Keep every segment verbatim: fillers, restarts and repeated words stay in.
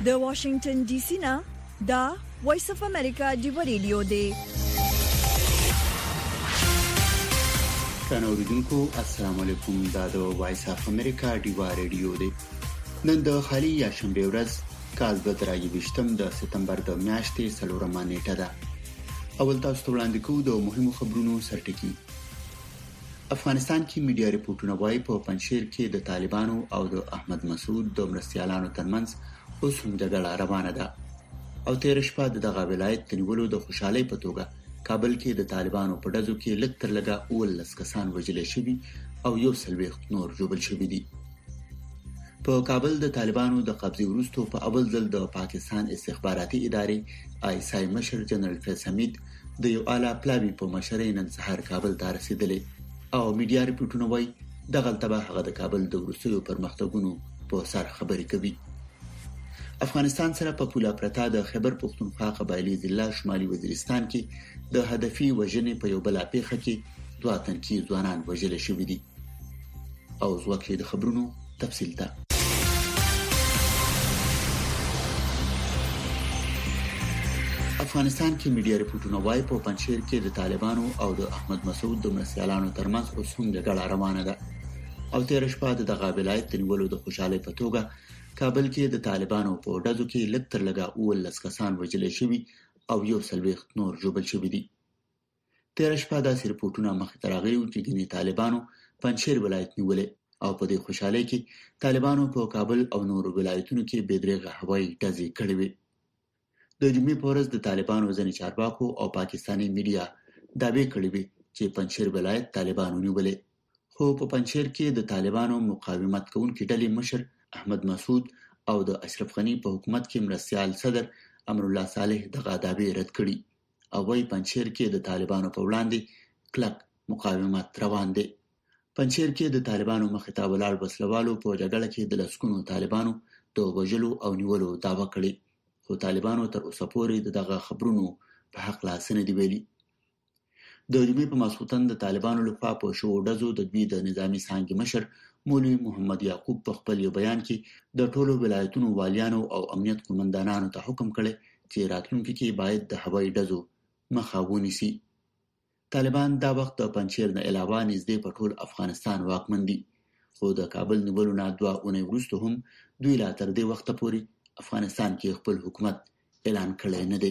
د واشنگټن ډي سي نه دا وایس اف امریکا دی ریډیو دی. کانوریدونکو السلام علیکم. دا د وایس اف امریکا دی ریډیو دی. نن د خالي یا شنبه ورځ کال دوه زره یوویشت د سپتمبر د میاشتې څلورمه نیټه ده. اول تاسو ته وړاندې کوو د مهمو خبرونو سرټکی. افغانستان کې میډیا ریپورتونه وايي په پنځشیر کې د طالبانو او د احمد مسعود د مرستیالانو ترمنځ اوس هم جګړه روانه ده او تیر شپه د دغه ولایت د نیولو د خوشحالۍ په توګه کابل کې د طالبانو په ډزو کې لږ تر لږه اوولس کسان وژل شوي او یو څلوېښت نور ژوبل شوي دي. په کابل د طالبانو د قبضې وروسته په اول ځل د پاکستان استخباراتي ادارې آی اس آی مشر جنرال فیض حمید د یو اعلی پلاوي په مشرۍ نن سهار کابل ته رسیدلی او میډیا ریپورتونه وايي دغه تبه هغه د کابل د وروستیو پرمختګونو په سر خبرې کوي. افغانستان سره په پوله پرتا د خیبر پختونخوا قبایلی ضلع شمالي وزیرستان کې د هدفي وژنې په یو بل پیښه کې دوه تنکي ځوانان وژل شوي دي. او ځوکې د خبرونو تفصیل ته. افغانستان کې میډیا ریپورتونه وايي په پنځشیر کې د طالبانو او د احمد مسعود د مرستیالانو ترمنځ اوس هم جګړه روانه ده او تیر شپه د دغه ولایت د نیولو د خوشحالۍ په توګه کابل کې د طالبانو په ډزو کې لږ تر لږه اوولس کسان وژل شوي او یو څلوېښت نور ژوبل شوي دي. تیر شپه داسې ریپورتونه مخې ته راغلي وو چې ګینې طالبانو پنځشیر ولایت نیولی او په دې خوشحالۍ کې طالبانو په کابل او نورو ولایتونو کې بې دریغه هوایي ډزې کړې وې. د جمعې په ورځ د طالبانو ځینې چارواکو او پاکستاني میډیا دعوې کړې وې چې پنځشیر ولایت طالبانو نیولی، خو په پنځشیر کې د طالبانو مقاومت کوونکې ډلې مشر احمد مسعود او د اشرف غنی په حکومت کې مرستیال صدر امر الله صالح دغه دعوې رد کړي او وايي پنځشیر کې د طالبانو په وړاندې کلک مقاومت روان دی. پنځشیر کې د طالبانو مخې ته ولاړ وسلوالو په جګړه کې د لسګونو طالبانو د وژلو او نیولو دعوه کړې، خو طالبانو تر اوسه پورې دغه خبرونو په حق لا څه نه دي ویلي. د جمعې په ماسخوتن د طالبانو لخوا په شوو ډزو د دوی د نظامی څانګې مشر مولوي محمد یعقوب په خپل یو بیان کې د ټولو ولایتونو والیانو او امنیت قومندانانو ته حکم کړی چې راتلونکي کې باید د هوایي ډزو مخه ونیسي. طالبان دا وخت د پنځشیر نه علاوه نږدې په ټول افغانستان واکمن دي، خو د کابل نیولو نه دوه اونۍ وروسته هم دوی لا تر دې وخته پورې افغانستان کې خپل حکومت اعلان کړی نه دی.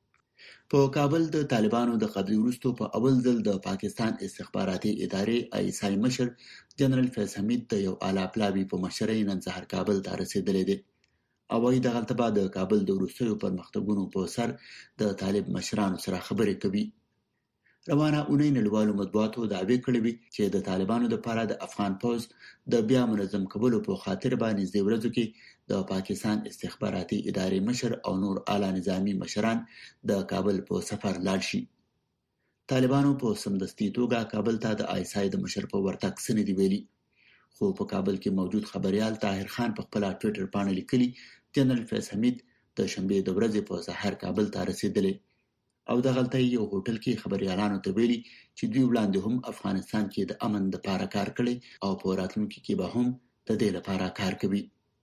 په کابل د طالبانو د قبضې وروسته په اول ځل د پاکستان استخباراتي ادارې آی اس آی مشر جنرال فیض حمید د یو اعلی پلاوي په مشرۍ نن سهار کابل ته رسیدلی دی او وايي دغه تبه د کابل د وروستیو پرمختګونو په سر د طالب مشرانو سره خبرې کوي. روانه اونۍ نړیوالو مطبوعاتو دعوې کړې وې چې د طالبانو لپاره د افغان پوځ د بیا منظم کولو په خاطر باندې نږدې ورځو کې د پاکستان استخباراتي ادارې مشر او نور اعلی نظامی مشران د کابل په سفر لاړ شي. طالبانو په سمدستي توګه کابل ته د آی اس آی د مشر په ورتګ څه نه دي ویلي، خو په کابل کې موجود خبريال طاهر خان په خپل ټوئیټر باندې لیکلي جنرال فیض حمید د شنبې د ورځې په سحر کابل ته رسیدلی او دغلته یو هوټل کې خبريالانو ته ویلي چې دوی وړاندې هم افغانستان کې د امن لپاره کار کړي او په راتلونکي کې به هم د دې لپاره کار کوي.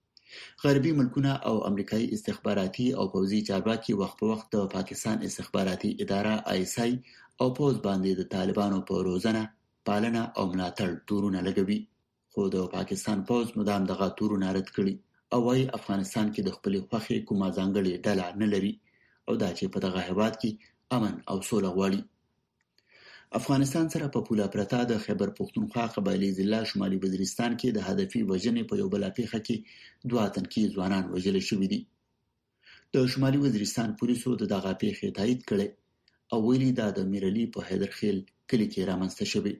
غربي ملکونه او امریکایي استخباراتي او پوځي چارواکي وخت په وخت د پاکستان استخباراتي اداره آی اس آی او پوځ باندې د طالبانو په روزنه، پالنه او ملاتړ تورونه لګوي، خو د پاکستان پوځ مدام دغه تورونه رد کړي او وايي افغانستان کې د خپل خوخي کومه ځانګړې ډله نه لري او دا چې په دغه هیواد کې امن او سوله غواړي. افغانستان سره په پوله پرتا د خیبر پختونخوا قبایلی ضلع شمالي وزیرستان کې د هدفي وژنې په یو بل پیښه کې دوه تنکي ځوانان وژل شوي دي. د شمالي وزیرستان پولیسو د دغه پیښې تایید کړي او ویلي دا د میرلی په حیدرخیل کلي کې رامنځته شوی.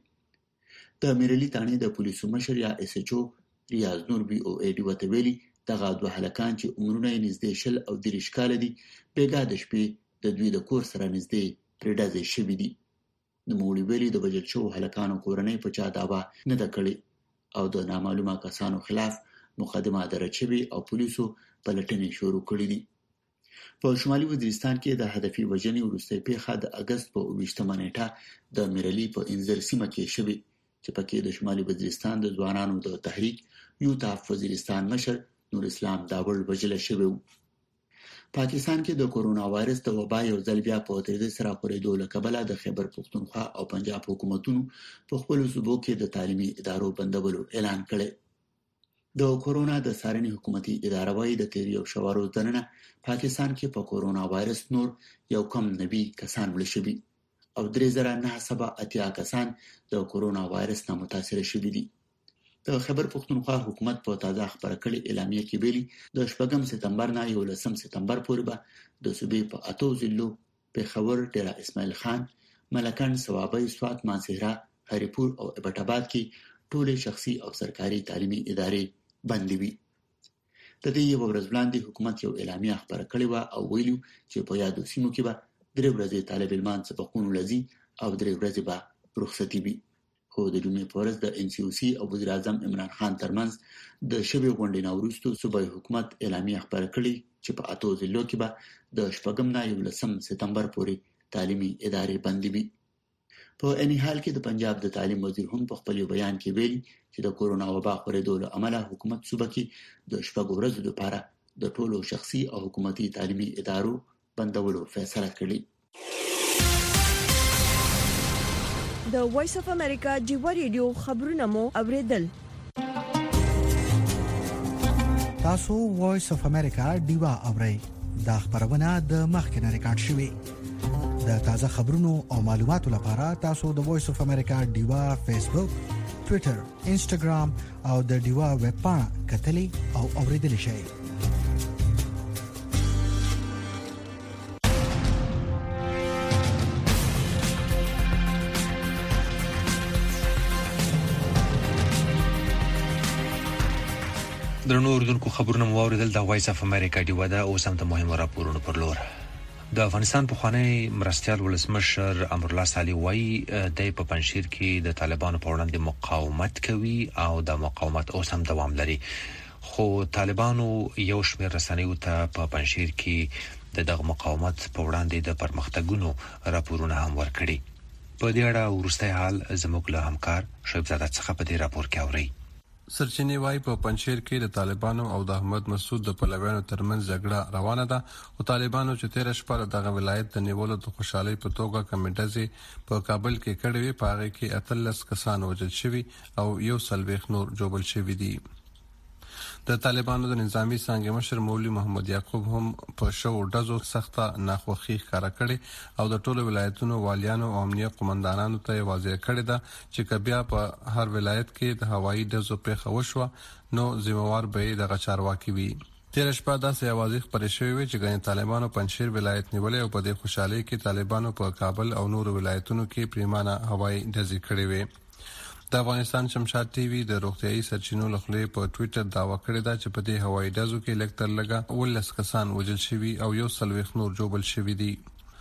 د میرلی تانې د پولیسو مشر یا اس ایچ او ریاض نور بي او ای ډي وته ویلي دغه دوه هلکان چې عمرونه یې نږدې شل او دېرش کاله دي بېګا د شپې د دوی د کور سره نږدې پرې ډزې شوي دي. نوموړي ویلي د وژل شوو هلکانو کورنۍ په چا دعوه نه ده کړې او د نامعلومه کسانو خلاف مقدمه درج شوې او پولیسو پلټنې شروع کړې دي. په شمالي وزیرستان کې د هدفي وژنې وروستۍ پیښه د اګست په اوویشتمه نیټه د میرلی په انځر سیمه کې شوې چې پکې د شمالي وزیرستان د ځوانانو د تحریک یوتاف وزیرستان مشر نور اسلام داول وژل شوی و. پاکستان کې د کورونا وایرس د وبا یو ځل بیا په تیزی سره خورېدو له کبله د خیبر پښتونخوا او پنجاب حکومتونو په خپل صوبو کې د تعلیمي ادارو بندولو اعلان کړی. د کورونا د څارنې حکومتي اداره وايي د تیر یو شوارو دننه پاکستان کې په کورونا وایرس نور یو کم نوي کسان مړه شوي او درې زره نهه سوه اتیا کسان د کورونا وایرس نه متاثر شوي دي. د خیبر پښتونخوا حکومت په تازه خبره کړې اعلامیه کې ویلي د شپږم سپتمبر نه یولسم سپتمبر پورې به د صوبې په اتو ضلعو پېښور، ډیره اسماعیل خان، ملکن، صوابۍ، سوات، مانسهره، هریپور او ایبټ آباد کې ټولې شخصي او سرکاري تعلیمي ادارې بندې وي. د دې یو ورځ وړاندې حکومت یو اعلامیه خبره کړې وه او ویلو چې په یادو سیمو کې به درې ورځې طالب علمان سبقونو لځي او درې ورځې به رخصتي وي. خو د جمعې په ورځ د ان سی او سی او وزیر اعظم عمران خان ترمنځ د شوې غونډې نه وروسته صوبایي حکومت اعلامیه خبره کړې چې په اتو ضلعو کې به د شپږم نه یولسم سپتمبر پورې تعلیمي ادارې بندې وي. په عین حال کې د پنجاب د تعلیم وزیر هم په خپل بیان کې ویلي چې د کورونا وبا خورېدو له امله حکومت صوبه کې د شپږ ورځو لپاره د ټولو شخصي او حکومتي تعلیمي ادارو بندولو فیصله کړې. د وایس اف امریکا ډیوا ریډیو خبرونه مو اوریدل. تاسو وایس اف امریکا ډیوا اورئ. دا خبرونه د مخکنه ریکارډ شوې. د تازه خبرونو او معلوماتو لپاره تاسو د وایس اف امریکا ډیوا فیسبوک، ټوئیټر، انسټاګرام او د ډیوا ویب پاڼه کتلي او اوریدل شئ. درنو اردوونکو خبرونه مو اوریدل. د وایس اف امریکا ډیوا ده. اوس هم د مهمو راپورونو پر لور. د افغانستان پخوانی مرستیال ولسمشر امرالله صالح وایي د په پنځیر کې د طالبانو په وړاندې مقاومت کوي او د مقاومت اوس هم دوام لري. خو طالبانو یو شمېر رسنیو ته په پنځیر کې د دغه مقاومت په وړاندې د پرمختګونو راپورونه هم ورکړي. په دې اړه ورسته حال زموږ له همکار شعیب زاده څخه په دې راپور کې اوري. سرچینی وای په پنځیر کې د طالبانو او د احمد مسعود د پلویانو ترمنځ جګړه روانه ده او طالبانو چې تیر شپه دغه ولایت د نیولو د خوشحالي په توګه کمیټه په کابل کې کړې وي. په هغه کې اتلس کسان وژل شوي او یو سلويخ نور جوړل شوي دي. د طالبانو د نظامی څنګه مشر مولوی محمد یعقوب هم په شو ډزو سخته ناخوخي ښکارا کړي او د ټولو ولایتونو والیانو او امنیت قومندانانو ته واضح کړی ده چې کبیا په هر ولایت کې د هوایي ډزو پیښه وشوه نو ذمہوار به د غچارواکي وي. تیر شپه داسې اوازې خبرې شوې وي چې ګڼ طالبانو پنځیر ولایت نیولې او په دې خوشحالي کې طالبانو په کابل او نور ولایتونو کې پریمانه هوایي ډزې کړې وي. د افغانستان شمشاد ټي وي د روغتيایي سرچینو لخوا په ټوئیټر داوا کړی دا چې په دې هوایي ډزو کې لکتر لګا ولس کسان وژل شوي او یو سلويخ نور جوړل شوي دي.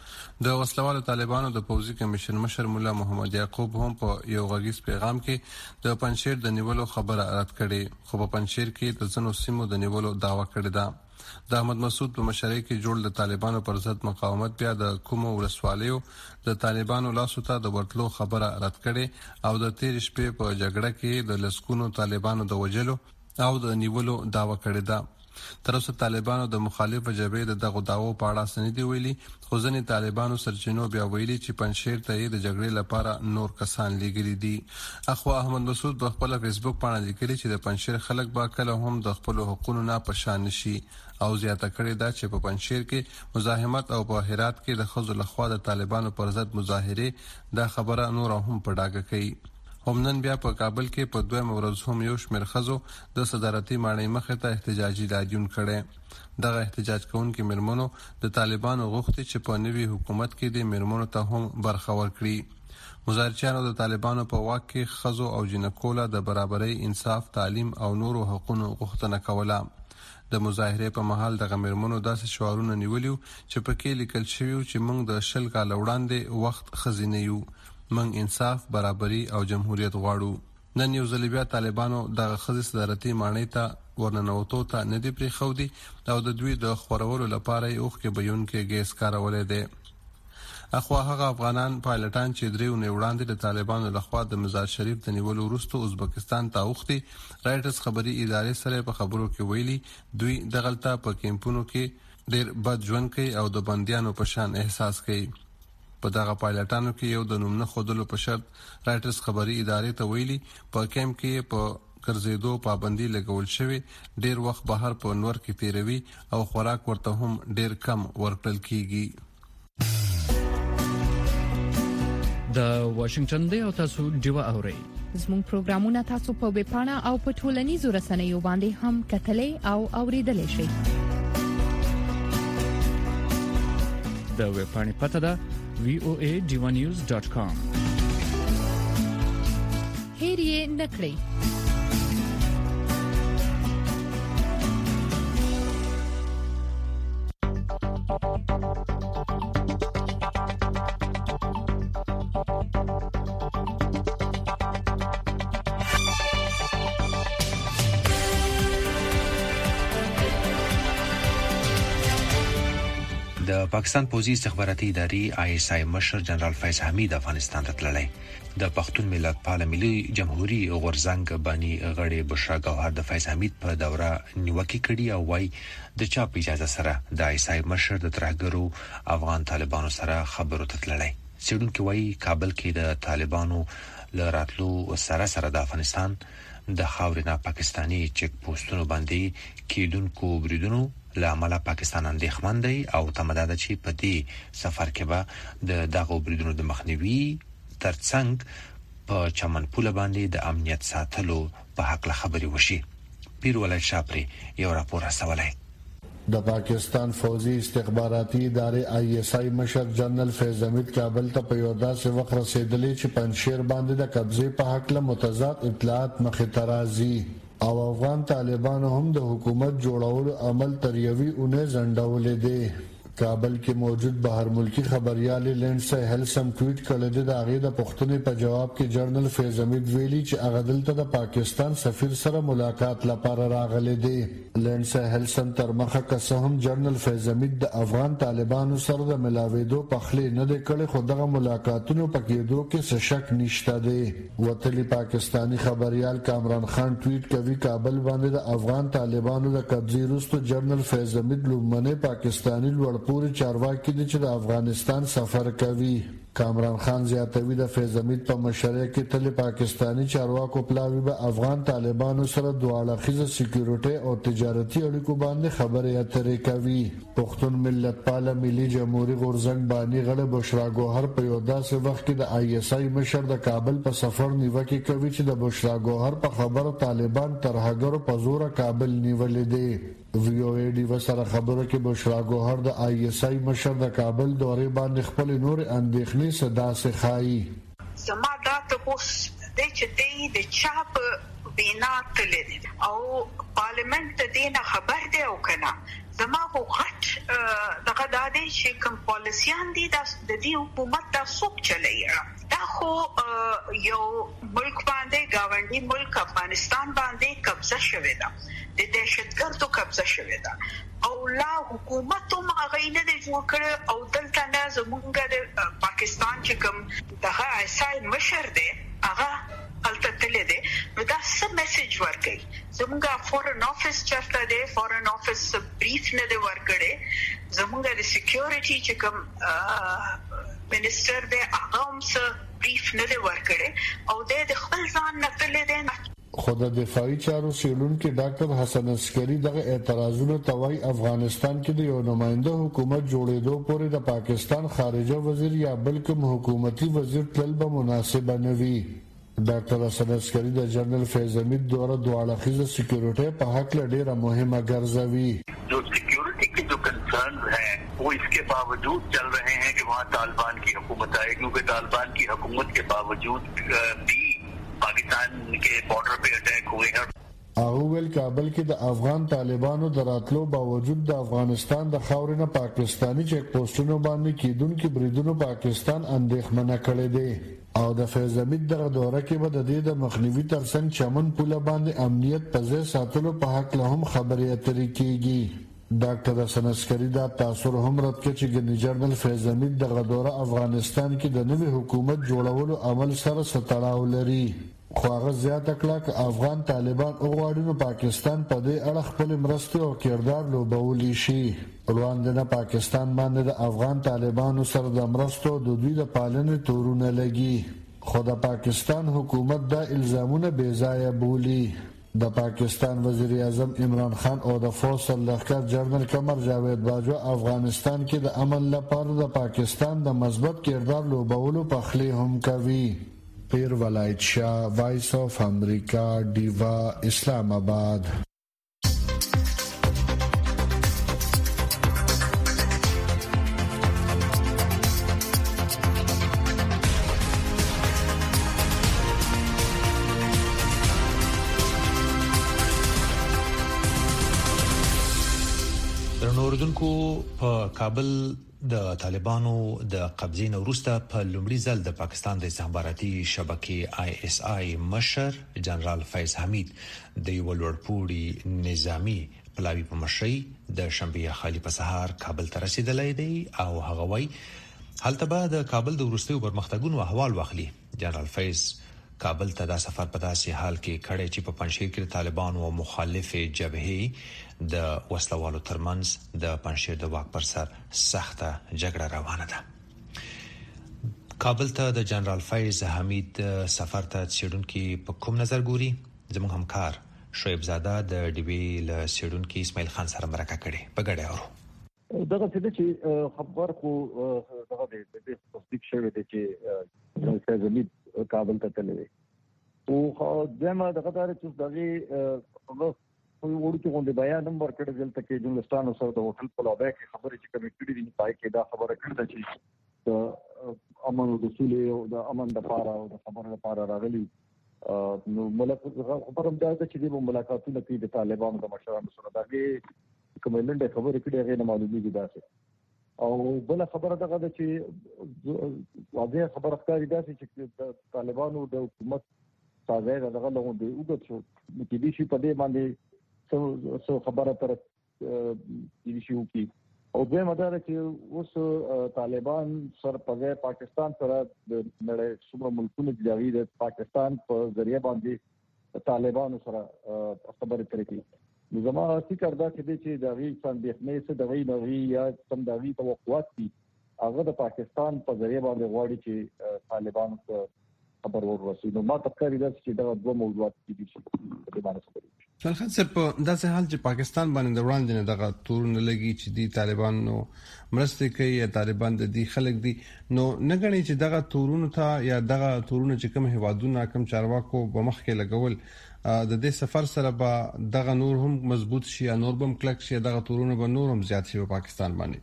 د وسلوالو طالبانو د پوځي کمیشن مشر مولا محمد یعقوب هم په یو غږیز پیغام کې د پنځیر د نیولو خبره رد کړي خو په پنځیر کې د ځنو سیمو د نیولو داوا کړی دا. د احمد مسعود په مشرۍ کې جوړ د طالبانو پر ضد مقاومت بیا د کومو ولسوالیو د طالبانو لاسو ته د ورتلو خبره رد کړي او د تیر شپې په جګړه کې د لسکونو طالبانو د وجلو او د نیولو داوا کړی دا. تر اوسه طالبانو د مخالف جبهې د دغه داوو په اړه سندې ویلي خو ځینې طالبانو سرچینو بیا ویلي چې پنځیر ته د جګړې لپاره نور کسان لګري دي. اخو احمد مسعود په خپل فیسبوک باندې لیکلي چې د پنځیر خلک با کله هم د خپل حقوقو نه پشان نشي او زیاته کړی دا چې په پنځیر کې مزاحمت او په هرات کې د خزو لخوا د طالبانو پر ضد مظاهره دا خبره نور هم پډاګه کوي. همنن بیا په کابل کې په دویم ورځ هم یو شمېر خزو د صدارتي ماڼۍ مخې ته احتجاجي لاریون کړي. دغه احتجاج کوونکي مېرمنو د طالبانو غوښتي چې په نوي حکومت کې د مېرمنو ته هم برخه ورکړي. مظاهرچیانو د طالبانو په واک کې خزو او جنکو له د برابرۍ، انصاف، تعلیم او نورو حقوقو غوښتنه کوله. د مظاهرې په محل دغه مېرمنو داسې شعارونه نیولیو چې پکې لیکل شوي چې موږ د شل کال وړاندې وخت خزینه یو، موږ انصاف، برابرۍ او جمهوریت غواړو. نن یو ځل بیا طالبانو دغه خزې صدارتي ماڼۍ ته ورننوتو ته نه دي پرېښودي او د دوی د خورولو لپاره یې اوښکې بهیونکی ګیس کارولی دی. اخوا هغه افغانان پایلټان چې درې اونۍ وړاندې د طالبانو لخوا د مزار شریف د نیولو وروسته ازبکستان ته اوښتي. رایټرز خبري ادارې سره په خبرو کې ویلي دوی دغلته په کیمپونو کې ډېر بد ژوند کوي او د بنديانو په شان احساس کوي. په دغه پایلټانو کې یو د نوم نه ښودلو په شرط رایټرز خبري ادارې ته ویلي په کیمپ کې په ګرځېدو پابندي لګول شوی، ډېر وخت بهر په نور کې تیروي او خوراک ورته هم ډېر کم ورکړل کیږي. د واشنگټن دی او تاسو ډیوا اورئ. زموږ پروګرامونه تاسو په ویب پاڼه او په ټولنیزو رسنیو باندې هم کتلای او اوریدلای شئ. د ویب پاڼې پته ده وی او ای ډیوا نیوز ډاټ کام. هیر یې نکړئ. د پاکستان پوځي استخباراتي ادارې آی اس آی مشر جنرال فیض حمید افغانستان ته تللی. د پښتون ملت پال ملي جمهوریت غورزنګ بانی غړي بشرا ګوهر د فیض حمید په دوره نیوکه کړي او وايي د چا په اجازه سره د آی اس آی مشر د ترهګرو افغان طالبانو سره خبرو ته تللی. سیډونکو وايي کابل کې د طالبانو لراتلو سره سره د افغانستان د خاورینه پاکستانی چک پوسټونو باندې کېدونکو بریدونو لامل پاکستان اندېښمن دی او تمداد چې په دې سفر کې به د دغه بریدونو د مخنیوي ترڅنګ په چمنپوله باندې د امنیت ساتلو په حق له خبري وشي. پیر ولای شاپري یو راپور راسولای. د پاکستان فوجي استخباراتي ادارې آی اس آی مشر جنرال فیض حمید کابل ته په یو داسې وخت رسیدلی چې پنځشیر باندې د قبضې په حق له متضاد اطلاعات مخې ته راځي او افغان طالبانو هم د حکومت جوړولو عمل تر یوې اونۍ ځنډولې دی. کابل کې موجود بهر ملکی خبريال لینډسا هیلسم ټویټ کړی دی. د هغې د پوښتنې په جواب کې جنرال فیض حمید ویلي چې هغه دلته د پاکستان سفیر سره ملاقات لپاره راغلی دی. لینډسا هیلسم تر مخه که څه هم جنرال فیض حمید د افغان طالبانو سره د ملاوېدو پخلی نه دی کړی، خو دغه ملاقاتونو په کېدو کې څه شک نشته دی. وتلي پاکستانی خبريال کامران خان ټویټ کوي کابل باندې د افغان طالبانو د قبضې وروسته جنرال فیض حمید لومړنی پاکستانی لوړ پورې چارواکي دي چې د افغانستان سفر کوي. کامران خان زیاتوي د فیض حمید په مشرۍ کې تل پاکستانی چارواکو پلاوی به افغان طالبانو سره دواړه سکیورټي او تجارتي اړیکو باندې خبرې اترې کوي. پښتون ملت پال ملي جمهوریت غورزنګ بانی غړي بشرا ګوهر په یو داسې وخت کې د آی اس آی مشر د کابل په سفر نیوکه کوي چې د بشرا ګوهر په خبره طالبان ترهګرو په زور کابل نیولې دي. وی او ای ډی وسره خبره کې بشرا ګوهر د آی اس آی مشر د کابل دورې باندې خپل نور اندېښنې صدا سے خای. زما دا ته اوس د چې دی د چاپ بینا تللی او پارلیمنت ته دینه خبر دی او کنه. زما خو غټ دغه دا دی چې کوم پالیسیان دي د دې حکومت دا څوک چلایي. دا خو یو ملک باندې گاونډي ملک افغانستان باندې قبضه شوې ده، د دهشتګردو قبضه شوې ده او لا حکومت هم هغه نه دی جوړ کړی او دلته نه زمونږ د پاکستان چې کوم دغه ایسای مشر دی هغه هلته تللی دی. نو دا څه میسج ورکوي؟ زمونږ فورن آفیس چېرته دی؟ فورن آفیس بریف نه دی ورکړی. زمونږ د سکیورټي چې کوم منسټر دی هغه هم څه بریف نه دی ورکړی او دی د خپل ځان نه تللی دی. خو د دفاعي چارو څېړونکي ډاکټر حسن عسکري دغه اعتراضونو ته وایي افغانستان کې د یو نماینده حکومت جوړېدو پورې د پاکستان خارجه وزیر یا بل کوم حکومتي وزیر تلل به مناسبه نه وي. ډاکټر حسن عسکري د جنرال فیض حمید دوره دواړه سکیورټي په حق له ډېره مهمه ګرځوي. جو سیکورٹی کے جو کنسرنز ہیں وہ اس کے باوجود چل رہے ہیں کہ وہاں طالبان کی حکومت آئے، کیونکہ طالبان کی حکومت کے باوجود بھی پاکستان کے بارڈر پہ اٹیک ہوئے ہیں. هغه ویل کابل کې د افغان طالبانو د راتلو باوجود د افغانستان د خاورینه پاکستانی چک پوسټونو باندې کېدونکو بریدونو پاکستان اندېښمنه کړی دی او د فیض حمید دغه دوره کې به د دې د مخنیوي ترڅنګ چمن پوله باندې امنیت په ځای ساتلو په حق له هم خبرې اترې کېږي. ډاکټر حسن عسکري دا تاثر هم رد کړ چې ګنې جنرال فیض حمید دغه دوره افغانستان کې د نوي حکومت جوړولو عمل سره ستړاو لري. خو هغه زیاته کړه چې افغان طالبان وغواړي نو پاکستان په دې اړه خپل مرستې او کردار لوبولی شي. وړاندې نه پاکستان باندې د افغان طالبانو سره د مرستو د دوی د پالنې تورونه لګي، خو د پاکستان حکومت دا الزامونه بې ځایه بولي. د پاکستان وزیر اعظم عمران خان او د فوج سرلښکر جنرال قمر جاوید باجوا افغانستان کې د امن لپاره د پاکستان د مثبت کردار لوبولو پخلی هم کوي. پیر ولایت شاه، وایس اف امریکا، ډیوا، اسلام آباد. اوردونکو په کابل د طالبانو د قبضې نه وروسته په لومړي ځل د پاکستان د استخباراتي شبکې آی اس آی مشر جنرال فیض حمید د یو لوړپوړي نظامی پلاوی په مشرۍ د شنبه خالي په سهار کابل ته رسیدلی دی او هغه وایي هلته به د کابل د وروستیو پرمختګونو احوال واخلي. جنرال فیض کابل ته دا سفر په داسې حال کې کړی چې په پنجشیر کې د طالبانو او مخالفې جبهې د وسلوالو ترمنځ د پنجشیر د واک پر سر سخته جګړه روانه ده. کابل ته د جنرال فیض حمید سفر ته څېړونکي په کوم نظر ګوري؟ زموږ همکار شعیب زاده د ډیوی له څېړونکي اسماعیل خان سره مرکه کړې. په ګډه اورو. دغه څه چې خبر خو دغه د تصدیق شوی دی چې جنرال فیض حمید کابل ته تللی او دمه دغه دار چې دغه هغه ورته غونډه بیان نمبر کړی دلته کې جنګستانو سره د هوټل په لابه کې خبرې چې کمیټې دي پای کې دا خبره کړې چې د امن او اصول او د امن لپاره او د خبرو لپاره راغلي نو ملک خبره ده چې د ملاقاتونو کې د طالبانو د مشرانو سره دغه کوملنده خبرې کړې هغه نه معلومیږي دا څه او بل خبره دغه د چې واضح خبره ښکاري دا چې طالبانو د حکومت سازه دغه لغون دی او د څه چې دي شي په دې باندې څو خبره تر دي شي وکي او به مدار چې اوس طالبان سر په پاکستان سره د نړۍ څومره ملکونو جوړي د پاکستان په ذریعہ باندې طالبانو سره خبرې کوي. زما فکر دا چې د غي څن بهنه څه د غي نوي یا سم د غي توقعات دي هغه د پاکستان په ذریعہ باندې غواړي چې طالبان خبر ورسوي. نو ما تفکر دا چې دا دوه موضوعات دي چې په دې باندې خبرې څنګه څه په داسې حال چې پاکستان باندې وړاندې نه دغه تورونه لګي چې دی طالبانو مرسته کوي یا طالبان د دې خلک دي نو نه غني چې دغه تورونه ته یا دغه تورونه چې کوم هوادونه کوم چارواکو په مخ کې لګول د دې سفر سره به دغه نور هم مضبوط شي یا نور بم کلک شي دغه تورونه به نور هم زیات شي په پاکستان باندې.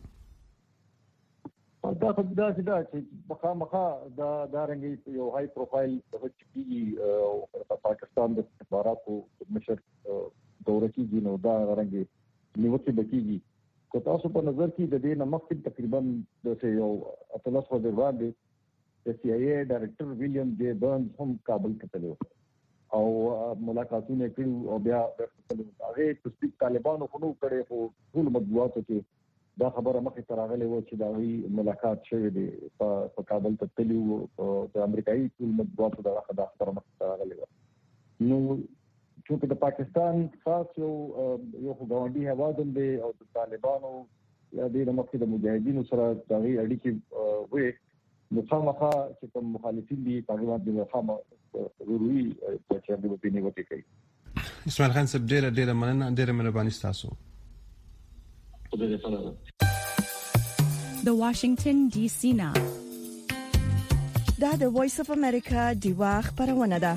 دا خو دا چې دا چې مخه مخه دا دا رنګي یو هاي پروفایل د چې پاکستان د استخباراتو مشر دوره کېږي نو دا رنګي نیوکه بکیږي. کو تاسو په نظر کې د دې نمخ تقریبا د یو اتلس ورځې وړاندې د سی آی ای ډایرکټر ویلیام جے برنز هم کابل ته تللی او ملاقاتونه کړو او بیا هغه تصدیق طالبانو خو نو کړي خو ټول مطبوعاتو کې دا خبره مخې ته راغلې و چې دا وی ملاقات شوی دی په کابل ته تللی او د امریکایي ټول مطبوعاتو دا خبره مخې ته راغلې و. نو چې د پاکستان خاص یو یو غونډي هوادم دی او د طالبانو یا د مخکې د مجاهدینو سره د اړیکې وې نو خامخا چې کوم مخالفین دي طالبان د خامه ضروري چې د وپینې وتی کوي. اسماعیل خان صاحب ډېر ډېر مننه ډېر مهرباني تاسو. د واشنگټن ډي سي نه دا د وایس اف امریکا دیوا خبرونه ده.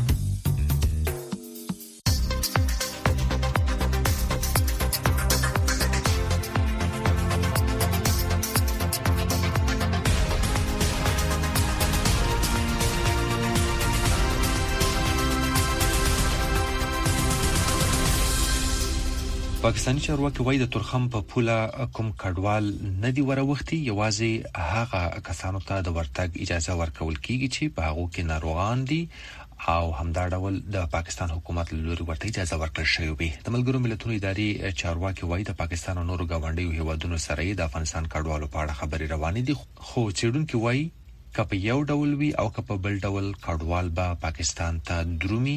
پاکستاني چارواکي وایي د تورخم په پوله کوم کډوال نه دی وروختي یوازې هغه کسانو ته د ورتګ اجازه ورکول کیږي چې په هغه کې ناروغان دي او همدا ډول د پاکستان حکومت لوري ورته اجازه ورکړل شوې وي. د ملګرو ملتونو اداري چارواکي وایي د پاکستان او نورو ګاونډیو هیوادونو سره د افغانستان کډوالو په اړه خبرې روانې دي خو څېړونکي وایي کپ یو ډول وی او کپ بل ډول کډوال به پاکستان ته درومي،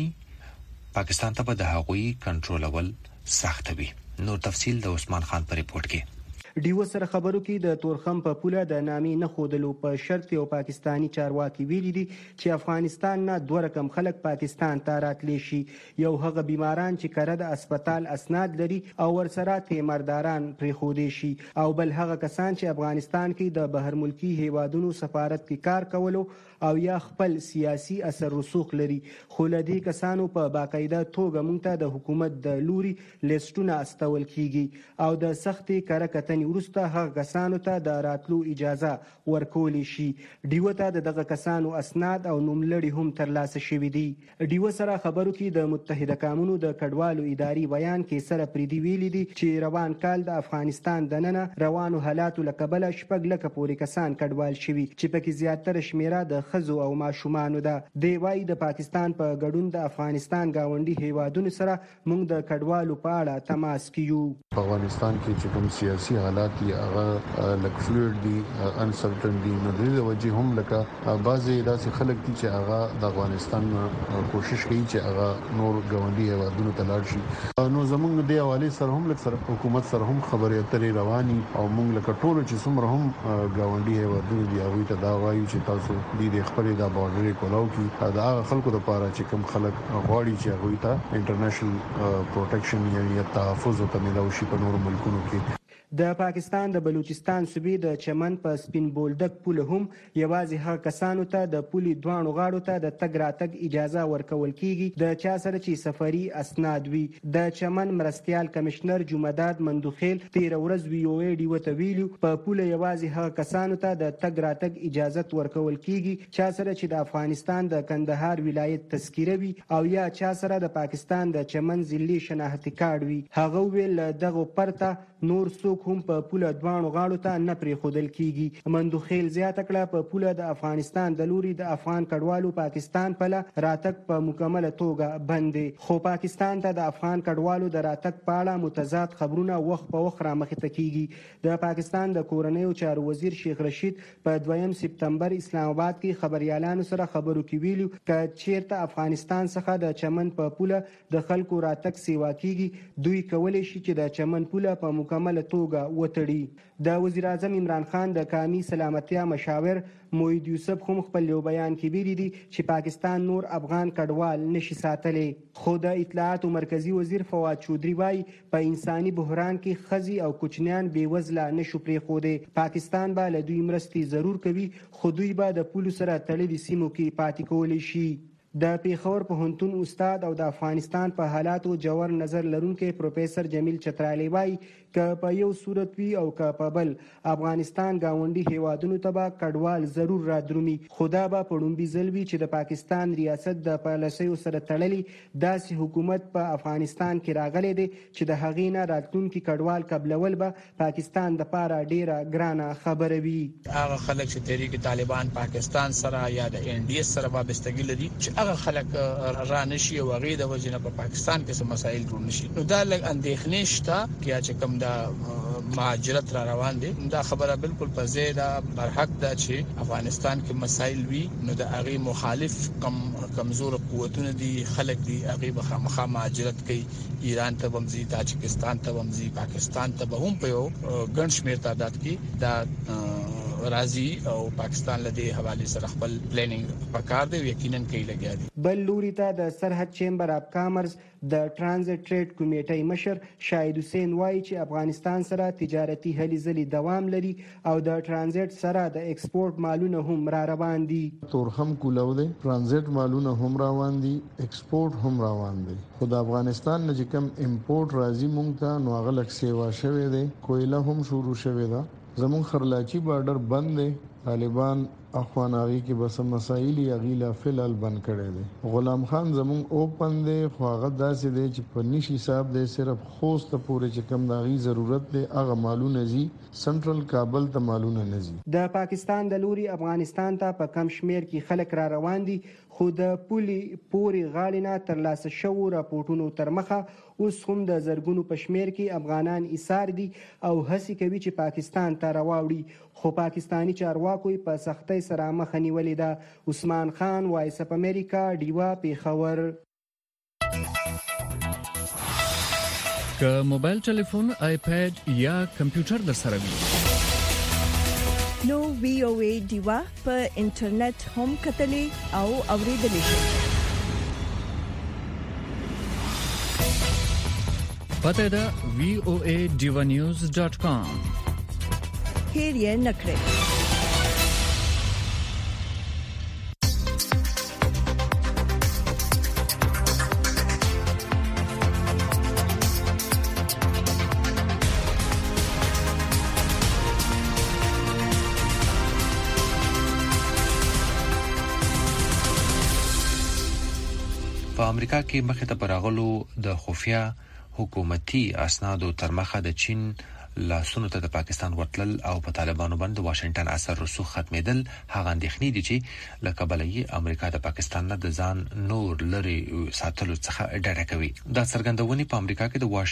پاکستان ته به د هغوی کنټرولول سخت وي. نور تفصیل د عثمان خان په ریپورت کې. ډیو سره خبرو کې د تورخم په پوله د نامې نه خودلو په شرط یو پاکستانی چارواکي ویلي دي چې افغانستان نه دوه رقم خلک پاکستان ته راتلی شي. یو هغه بیماران چې کړه د هسپتال اسناد لري او ورسره تیمارداران پرېښودي شي، او بل هغه کسان چې افغانستان کې د بهر ملکی هیوادونو سفارت کې کار کولو او یا خپل سیاسي اثر رسوخ لري. خو له دې کسانو په باقاعده توګه موږ ته د حکومت د لوري لیسټونه استول کیږي او د سختې کره کتنې وروسته هغه کسانو ته د راتلو اجازه ورکولی شي. ډیو ته د دغه کسانو اسناد او نوملړي هم ترلاسه شوي دي. ډیو سره خبرو کې د متحده قومونو د کډوالو اداري بیان کې سره پریدي ویلي دي چې روان کال د افغانستان دننه روانو حالاتو له کبله شپږ لکه پورې کسان کډوال شوي چې پکې زیاتره شمیره د ښځو او ماشومانو ده. دی وايي د پاکستان په ګډون د افغانستان گاونډي هیوادونو سره موږ د کډوالو په اړه تماس کیو. افغانستان کې چې کوم سیاسي حالات دی هغه لک فلویډ دی، انسرټن دی، نو د وجې هم لکه بعضې داسې خلک دي چې هغه د افغانستان کوشش کوي چې هغه نور ګاونډي هیوادونو ته لاړ شي. نو زمونږ د حوالې سره هم لکه سره حکومت سره هم خبرې اترې رواني او موږ لکه ټولو چې څومره هم ګاونډي هیوادونو دي هغوی ته دا وایو چې تاسو د خپلې دا بارډرې کولاو کړي. د هغه خلکو لپاره چې کوم خلک غواړي چې هغوی ته انټرنیشنل پروټیکشن یا تحفظ ورته میلاو شي په نورو ملکونو کې. د پاکستان د بلوچستان صوبې د چمن په سپین بولدک پوله هم یوازې هغه کسانو ته د پولې دواړو غاړو ته د تګ راتګ اجازه ورکول کیږي د چا سره چې سفري اسناد وي. د چمن مرستیال کمشنر جمعداد مندوخیل تیر ورځ وی او ای ډیو ته ویلو په پوله یوازې هغه کسانو ته د تګ راتګ اجازه ورکول کیږي چا سره چې د افغانستان د کندهار ولایت تذکره وي او یا چا سره د پاکستان د چمن ضلعي شناختی کارت وي. هغه ویل دغه پرته نور څوک هم په پوله دوانو غاړو ته نه پرېښودل کیږي. مندوخیل زیاته کړه په پوله د افغانستان د لوري د افغان کډوالو پاکستان په له راتګ په مکمله توګه بند دی، خو پاکستان ته د افغان کډوالو د راتګ په اړه متضاد خبرونه وخت په وخت رامخې ته کیږي. د پاکستان د کورنیو چارو وزیر شیخ رشید په دویم سپتمبر اسلام آباد کې خبريالانو سره خبرو کې ویلو چې چیرته افغانستان څخه د چمن په پوله د خلکو راتګ سیوا کیږي دوی کولی شي چې د چمن پوله په مکمله توګه وتړي. د وزیر اعظم عمران خان د قومي سلامتیا مشاور موحد یوسف هم خپل یو بیان کې ویلي دي چې پاکستان نور افغان کډوال نشي ساتلی. خو د اطلاعاتو مرکزی وزیر فواد چودري وایي په انساني بحران کې ښځې او کوچنیان بېوزله نشو پرېښودی. پاکستان به له دوی مرستې ضرور کوي خو دوی به د پولو سره تړلي سیمو کې پاتې کولی شي. د پیښور پوهنتون استاد او د افغانستان په حالاتو جوړ نظر لرونکي پروفیسور جمیل چترالی وایي که په یو صورت وي او که په بل افغانستان گاونډي هیوادونو ته به کډوال ضرور را درومي، خو دا به په لومړي ځل وي چې د پاکستان ریاست د پالیسیو سره تړلي داسې حکومت په افغانستان کې راغلی دی چې د هغې نه راتلونکي کډوال قبلول به پاکستان دپاره ډیره ګرانه خبره وي. هغه خلک چې تحریک طالبان پاکستان سره یا د ان ډي اس سره وابستګي لري چې هغه خلک را نشي او هغې د وجې نه په پاکستان کې څه مسایل جوړ نشي، نو دا لږ اندېښنې شته چې چې کوم دا مهاجرت را روان دي. دا خبره بالکل په ځای ده، برحق ده چې افغانستان کې مسایل وي نو د هغې مخالف کم کمزور قوتونه دي، خلک دي هغې به خامخا مهاجرت کوي، ایران ته به هم ځي، تاجکستان ته به هم ځي، پاکستان ته به هم په یو ګڼ شمېر تعداد کې دا راځي او پاکستان له دې حوالې سره خپل پلانینګ پکار دی، یقینا کوي لګیا دي. بل لوري ته د سرحد چیمبر اف کامرز د ترانزیت ټریډ کمیټې مشر شاهد حسین وایي چې افغانستان سره تجارتي هلې ځلې دوام لري او د ترانزیت سره د ایکسپورټ مالونه هم را روان دي. تورخم کولاو دی، ترانزیت مالونه هم روان دي، ایکسپورټ هم روان دي. خو د افغانستان نه چې کوم امپورټ راځي مونږ ته نو هغه لږ سیوا شوی دی، کویله هم شروع شوی ده. زمون خرلاچی بارډر بند دی، طالبان اخوان هغه کې بس مسایل یې غیلا فلال بند کړي دي. غلام خان زمون اوپن دی خو هغه داسې دی چې په نشي حساب دی صرف خوست ته پورې چې کم داغي ضرورت دی هغه مالونه زی سنټرل کابل ته مالونه نزي. د پاکستان د لوري افغانستان ته په کم شمیر کې خلک را روان دي خو د پولي پوري غاړې نه ترلاسه شوو راپورټونو تر مخه اوس هم د زرګونو په شمیر کې افغانان ایثار دي او هڅې کوي چې پاکستان ته راوړي، خو پاکستانی چارواکو په سختۍ سره مخه نیولې ده. عثمان خان، وایس اف امریکا، ډیوا، پیښور. که موبایل ټلیفون، آیپاد یا کمپیوټر در سره وي نو وی او ای ډیوا په انټرنیټ هم کتلې او اوریدلې شئ. پته ده وی او ای ډیوا نیوز ډاٹ کام. هیر یې نکړئ. په امریکا کې مخې ته پراغلو د خفیه حکومتي اسنادو تر مخه د چین لاسونو ته د پاکستان ورتلل او په طالبانو باندې واشنگټن اثر رسوخ ختمېدل هغه اندېښنې دي چې له کبله یې امریکا د پاکستان نه د ځان نور لري ساتلو څخه ډډه کوي. دا څرګندونې په امریکا کې د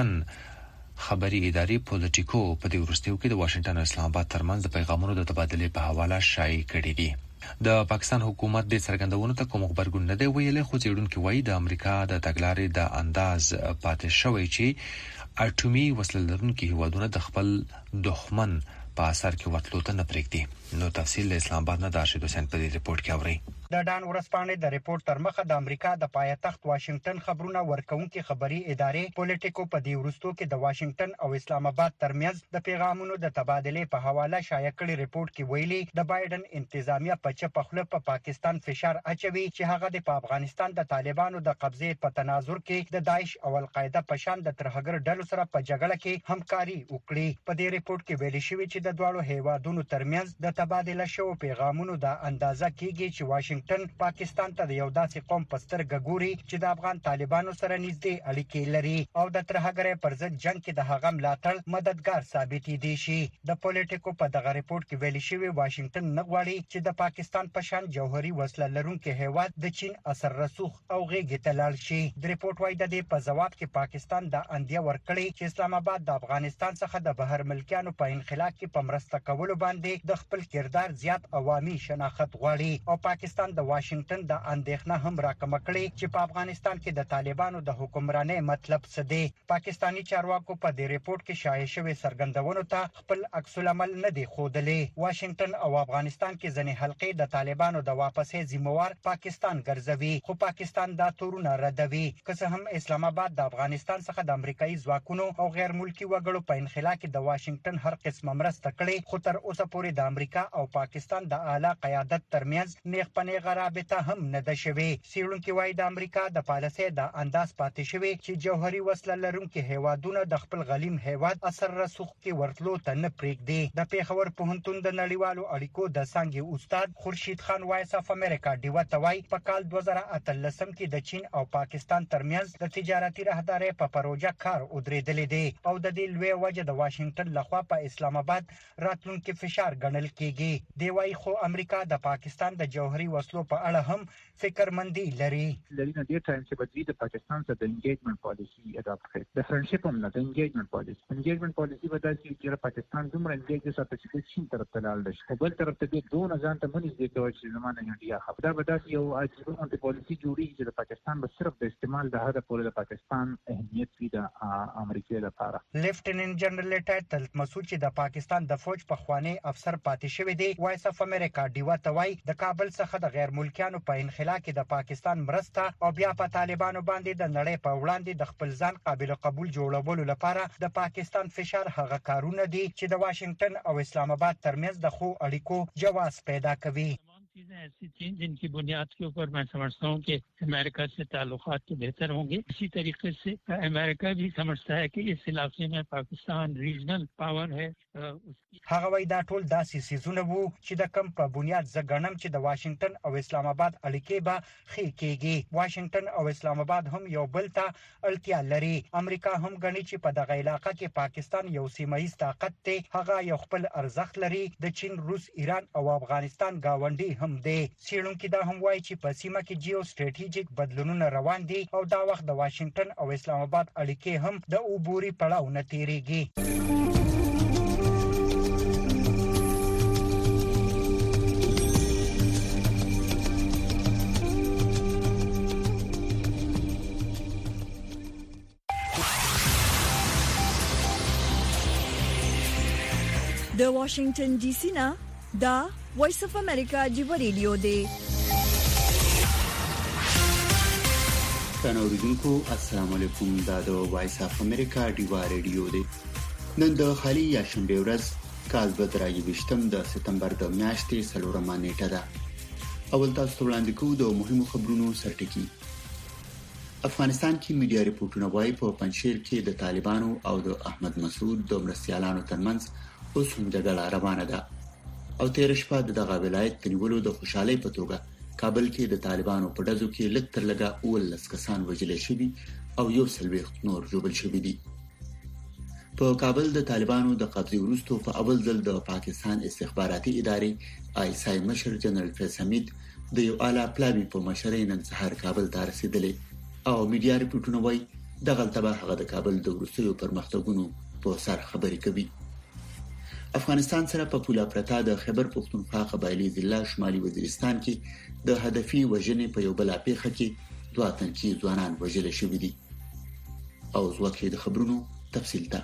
واشنگټن خبري ادارې پولیټیکو په دې وروستیو کې د واشنگټن او اسلام آباد ترمنځ د پیغامونو د تبادلې په حواله شایع کړي دي. د پاکستان حکومت د څرګندونو ته کوم خبرګون نه دی ویلي، خو څېړونکي وایي د امریکا د تګلارې د انداز پاتې شوی چې اټومي وسله لرونکي هیوادونه د خپل دښمن په اثر کې ورتلو ته نه پرېږدي. نو تفصیل له اسلام آباد نه د ارشد حسین په دې ریپورت کې اوري. د ډان ورځپاڼې د ریپورت تر مخه د امریکا د پایتخت واشنگټن خبرونه ورکوونکي خبري ادارې پولیټیکو په دې وروستو کې د واشنگټن او اسلام آباد ترمنځ د پیغامونو د تبادلې په حواله شایع کړي ریپورت کې ویلي د بایدن انتظامیه په چپ خپل په پاکستان فشار اچوي چې هغه د افغانستان د طالبانو د قبضې په تناظر کې د داعش او القاعده په شان د ترهګر ډلو سره په جګړه کې همکاري وکړي. په دې ریپورت کې ویل شوی چې د دواړو هیوادونو ترمنځ د تبادله شوو پیغامونو د اندازه کیږي چې واشنگټن پاکستان ته د یو داسې قوم په سترګه ګوري چې د افغان طالبانو سره نږدې اړیکې لري او د ترهګرۍ پر ضد جنگ کې د هغه ملاتړ مددگار ثابت دي شي. د پولیټیکو په دغه ریپورت کې ویل شوی واشنگټن نه غواړي چې د پاکستان په شان جوهري وسله لرونکي هیواد د چین اثر رسوخ او غېږې ته لاړ شي. د ریپورت وايي د دې په جواب کې پاکستان د اندیا ورکړي چې اسلام آباد د افغانستان څخه د بهر ملکیانو په انخلا کې په مرسته کولو باندې د خپل کردار زیات عوامي شناخت غواړي او پاکستان د واشنگټن د اندېښنه هم راکمه کړې چې په افغانستان کې د طالبانو د حکمرانۍ مطلب څه دی. پاکستانی چارواکو په دې ریپورت کې شایع شوی څرګندونو ته خپل عکس العمل نه دی ښودلی. واشنگټن او افغانستان کې ځینې حلقې د طالبانو د واپسې ذمہوار پاکستان ګرځوي، خو پاکستان دا تورونه ردوي. که څه هم اسلام آباد د افغانستان څخه د امریکایي ځواکونو او غیر ملکي وګړو په انخلا کې د واشنگټن هر قسمه مرسته کړې، خو تر اوسه پورې د امریکا او پاکستان د اعلی قیادت ترمنځ نیغ په نیغه رابطه هم نه ده شوې. څېړونکي وایي د امریکا د پالیسۍ د انداز پاتې شوی چې جوهري وسله لرونکي هیوادونه د خپل غلیم هیواد اثر رسوخ کې ورتلو ته نه پرېږدي. د پیښور پوهنتون د نړیوالو اړیکو د څانګې استاد خورشید خان وایس اف امریکا ډیوا ته وایي په کال دوه زره اتلسم کې د چین او پاکستان ترمنځ د تجارتي راهدارۍ په پروژه کار ودرېدلی دی او د دې لوی وجه د واشنگټن لخوا په اسلام آباد راتلونکي فشار ګڼل کېږي. دی وایي خو امریکا د پاکستان د جوهري وسلو په اړه هم فکرمندي لري. لري نه ډیر ټایم چې بدوی د پاکستان سره د انګیجمنت پالیسی اډاپټ کړي، د فرندشپ هم نه د انګیجمنت پالیسی انګیجمنت پالیسی ودا چې پاکستان دومره انګیج سره چې چین طرف ته لاړ شي، خو بل طرف ته د دوه ځان ته منځ دی کوي چې زمانه انډیا خبره ودا یو عجیب انټي پالیسی جوړي چې د پاکستان به صرف د استعمال د هغه پورې د پاکستان اهمیت وي د امریکا لپاره. لیفټیننټ جنرال لیټر مسعود چې د پاکستان د فوج په خوانی افسر پاتې شوی دی وایس اف امریکا ډیوا ته وایي د کابل څخه د غیر ملکیانو په انخلا کې د پاکستان مرسته او بیا په طالبانو باندې د نړۍ په وړاندې د خپل ځان قابل قبول جوړولو لپاره د پاکستان فشار هغه کارونه دي چې د واشنگټن او اسلام آباد ترمنځ د خو اړیکو جواز پیدا کوي. चीजें ऐसी थी जिनकी बुनियाद के ऊपर मैं समझता हूँ कि अमेरिका से ताल्लुकात तो बेहतर होंगे. इसी तरीके से अमेरिका भी समझता है कि इस इलाके में पाकिस्तान रीजनल पावर है, هغه وای دا ټول داسې سيزونه وو چې د کم په بنیاد زګنم چې د واشنگټن او اسلام آباد اړیکې به خې کېږي. واشنگټن او اسلام آباد هم یو بل ته اړتیا لري. امریکا هم غني چې په دغه علاقې کې پاکستان یو سیمایي طاقت دی. هغه یو خپل ارزښت لري. د چین، روس، ایران او افغانستان گاونډي هم دی. څېړونکو دا هم وایي چې په سیمه کې جیو سټریټیجیک بدلونونه روان دي او دا وخت د واشنگټن او اسلام آباد اړیکې هم د اوبوري پړاو نه تیریږي. د واشنگټن ډي سي نه دا وایس اف امریکا جیو ریډیو دی. تنوریدونکو السلام علیکم. دا د وایس اف امریکا جیو ریډیو دی. نن د خالي یا شنبه ورځ کال بدرایي وشتم د سپتمبر د میاشتې څلورمه نیټه ده. اول تاسو وړاندې کوو د مهمو خبرونو سرټکی. افغانستان کې میډیا ریپورتونه وايي په پنځشیر کې د طالبانو او د احمد مسعود د مرستيالانو ترمنځ اوس هم جګړه روانه ده او تیر شپه دغه ولایت د نیولو د خوشحالي په توګه کابل کې د طالبانو په ډزو کې لږ تر لږه اولس کسان وژل شوي او یو سلويخت نور ژوبل شوي دي. په کابل د طالبانو د قبضې وروسته په اول ځل د پاکستان استخباراتي ادارې آی اس آی مشر جنرال فیض حمید د یو اعلی پلاوی په مشرۍ نن سهار کابل ته رسیدلی او میډیا ریپورتونه وايي دغه تبع هغه د کابل د وروستیو پرمختګونو په سر خبرې کوي. افغانستان سره په پوله پرتا د خیبر پختونخوا قبایلی ضلع شمالي وزیرستان کې د هدفي وژنې په یو بل اپیخه کې دوه تنکي ځوانان وژل شوي دي. او ځوکه د خبرونو تفصیل ته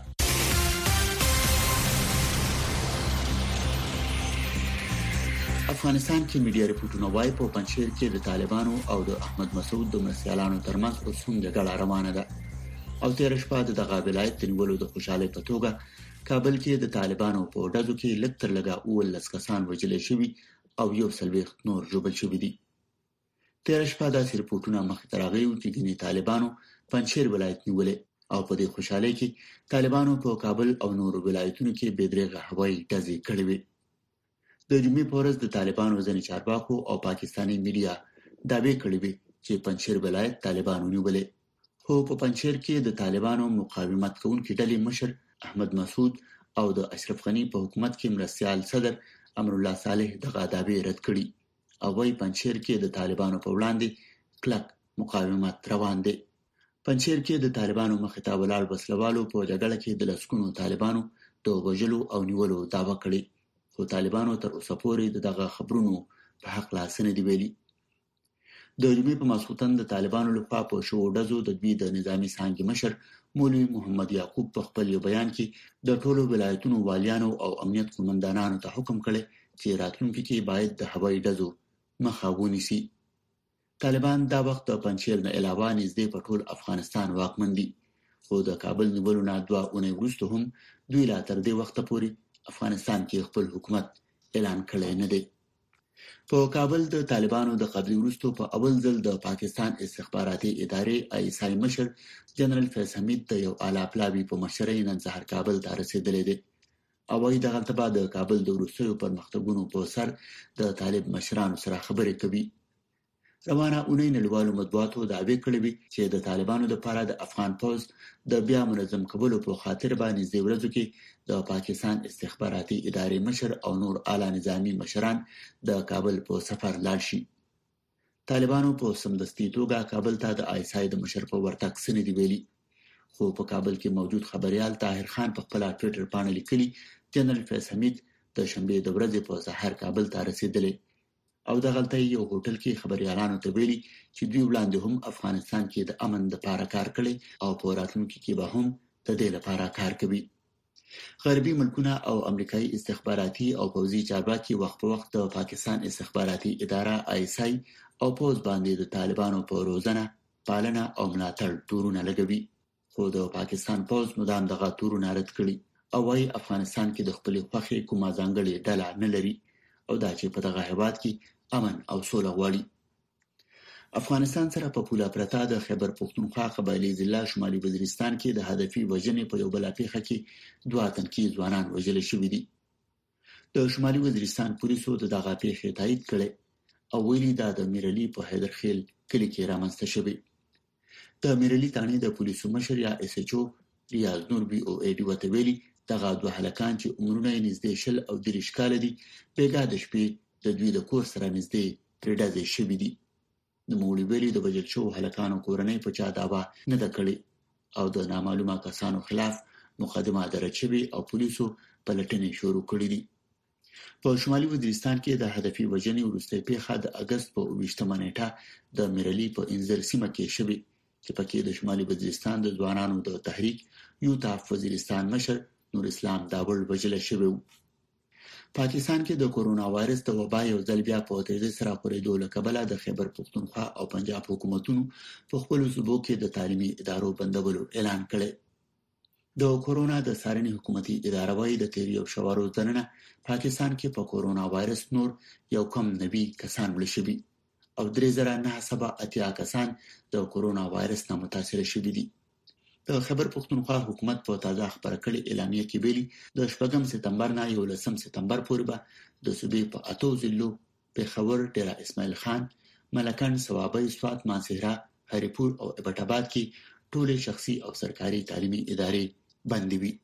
افغانستان کې میډیا ریپورتونه وايي په پنځشیر کې د طالبانو او د احمد مسعود د مرستيالانو ترمنځ اوس هم جګړه روانه ده او تیر شپه د دغه ولایت د نیولو د خوشحالي په توګه کابل کې د طالبانو په ډزو کې لږ تر لږه اولس کسان وژل شوي او یو سلويخت نور ژوبل شوي دي. تیر شپه داسې ریپورتونه مخې ته راغلي چې ګینې طالبانو پنځشیر ولایت نیولې او په دې خوشحالي کې طالبانو په کابل او نورو ولایتونو کې بېدرېغه هوایي ډزې کړې وي. د جمعې په ورځ د طالبانو ځینې چارواکو او پاکستاني میډیا دعوی کړې وي چې پنځشیر ولایت طالبانو نیولې، خو په پنځشیر کې د طالبانو مقاومت کوونکي ډلې مشر احمد مسعود او د اشرف غنی په حکومت کې مرستيال صدر امر الله صالح دغه دعوی رد کړي او وايي پنځشیر کې د طالبانو په وړاندې کلک مقاومت روان دی. پنځشیر کې د طالبانو مخې ته ولاړ وسلوالو په جګړه کې د لسکونو طالبانو د وژلو او نیولو دعوه کړې، خو طالبانو تر اوسه پورې دغه خبرونو په حق لا سن دی ویلي. د جمعې په ماسوتن د طالبانو لخوا په شو ډزو د دوی د نظامی څانګې مشر مولوي محمد یعقوب په خپل یو بیان کې د ټولو ولایتونو والیانو او امنیت قومندانانو ته حکم کړی چې راتلونکي کې باید د هوایي ډزو مخه ونیسي. طالبان دا وخت د پنځشیر نه علاوه نږدې په ټول افغانستان واکمن دي، خو د کابل نیولو نه دوه اونۍ وروسته هم دوی لا تر دې وخته پورې افغانستان کې خپل حکومت اعلان کړی نه دی. په کابل د طالبانو د قبضې وروسته په اول ځل د پاکستان استخباراتي ادارې آی اس آی مشر جنرال فیض حمید د یو اعلی پلاوی په مشرۍ نن سهار کابل ته رسیدلی دی او وايي دغه تبع د کابل د وروستیو پرمختګونو په سر د طالب مشرانو سره خبرې کوي. روانه اونۍ نړیوالو مطبوعاتو دعوی کړې وي چې د طالبانو لپاره د افغان پوز د بیا منظم کولو په خاطر باندې د ورځو کې د پاکستان استخباراتي ادارې مشر او نور اعلی نظامی مشران د کابل په سفر لاړ شي. طالبانو په سمدستي توګه کابل ته د آی اس آی د مشر په ورتګ سن دی ویلي، خو په کابل کې موجود خبريال طاهر خان په خپل ټوئیټر باندې لیکلي جنرال فیض حمید د شنبه د ورځې په سحر کابل ته رسیدلی او د غلطۍ یو هوټل کې خبريالانو ته ویلي چې دوی وړاندې هم افغانستان کې د امن لپاره کار کړي او په راتلونکي کې به هم د دې لپاره کار کوي. غربي ملکونه او امریکایي استخباراتي او پوځي چارواکي وخت په وخت د پاکستان استخباراتي اداره آی اس آی او پوز باندې د طالبانو په روزنه، پالنه او ملاتړ تورونه لګوي، خو د پاکستان پوز مدام دغه تورونه رد کړي او وايي افغانستان کې د خپل خوخي کومه ځانګړې ډله نه لري او دا چې په دغه هیواد کې امن او سوله غواړي. افغانستان سره په پوله پرتا د خیبر پختونخوا قبایلی ضلع شمالي وزیرستان کې د هدفي وژنې په یو بل پیښه کې دوه تنکي ځوانان وژل شوي دي. د شمالي وزیرستان پولیسو د دغه پیښې تایید کړي او ویلي دا د میرلی په حیدرخیل کلی کې رامنځته شوی. د میرلی تانې د پولیسو مشر یا اس ایچ او ریاض نور بي او ای ډي وته ویلي دغه دوه هلکان چې عمرونه یې نږدې شل او دېرش کاله دي بیګا د شپې د دوی د کور سره نږدې ترې ډزې شوي دي. د موړي ویلي د وژل شوو هلکانو کورنۍ په چا دعوا نه ده کړې او د نامعلومه کسانو خلاف مقدمه درج شوې او پولیسو پلټنې شروع کړې دي. په شمالي وزیرستان کې د هدفي وژنې وروستۍ پیښه د اگست په اوویشتمه نیټه د میرلی په انځر سیمه کې شوې چې پکې د شمالي وزیرستان د ځوانانو د تحریک یوتاف وزیرستان مشر نور اسلام داول وژل شوی و. پاکستان کې د کورونا وایرس د وبا یو ځل بیا په تیزی سره خورېدو له کبله د خیبر پختونخوا او پنجاب حکومتونو په خپل صوبو کې د تعلیمي ادارو بندولو اعلان کړی. د کورونا د څارنې حکومتي اداره وايي د تیر یو شوارو ځننه پاکستان کې په کورونا وایرس نور یو کم نوي کسان مړه شوي او درې زره نهه سوه اتیا کسان د کورونا وایرس نه متاثر شوي دي. د خیبر پختونخوا حکومت په تازه خبره کړې اعلامیه کې ویلي د شپږم سپتمبر نه یولسم سپتمبر پورې به د صوبې په اتو ضلعو پېښور، ډیره اسماعیل خان، ملکن، صوابۍ، سوات، مانسهره، هریپور او ایبټ آباد کې ټولې شخصي او سرکاري تعلیمي ادارې بندې وي.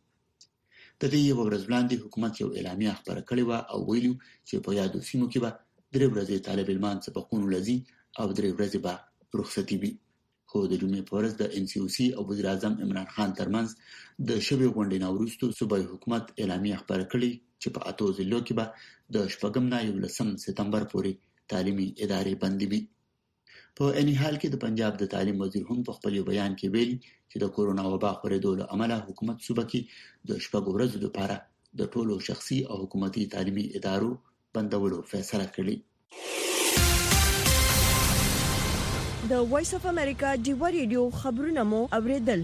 د دې یو ورځ وړاندې حکومت یو اعلامیه خبره کړې و او ویلو چې په یادو سیمو کې به درې ورځې طالب علمان سبقونو لذي او درې ورځې به رخصتي وي. خو د جمعې په ورځ د ان سی او سی او وزیر اعظم عمران خان ترمنځ د شوې غونډې نه وروسته صوبایي حکومت اعلامیه خبره کړې چې په اتو ضلعو کې به د شپږم نه یولسم سپتمبر پورې تعلیمي ادارې بندې وي. په اني حال کې د پنجاب د تعلیم وزیر هم په خپل بیان کې ویلي چې د کورونا وبا خورېدو له امله حکومت صوبه کې د شپږ ورځو لپاره د ټولو شخصي او حکومتي تعلیمي ادارو بندولو فیصله کړې. د وایس اف امریکا ډیوا ریډیو خبرونه مو اوریدل.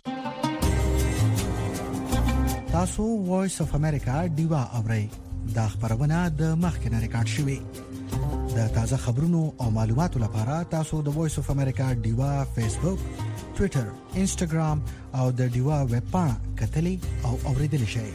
تاسو وایس اف امریکا ډیوا اورئ. دا خبرونه د مخکنه ریکارډ شوې. د تازه خبرونو او معلوماتو لپاره تاسو د وایس اف امریکا ډیوا فیسبوک، ټوئیټر، انسټاګرام او د ډیوا ویب پاڼه کتلې او اوریدل شئ.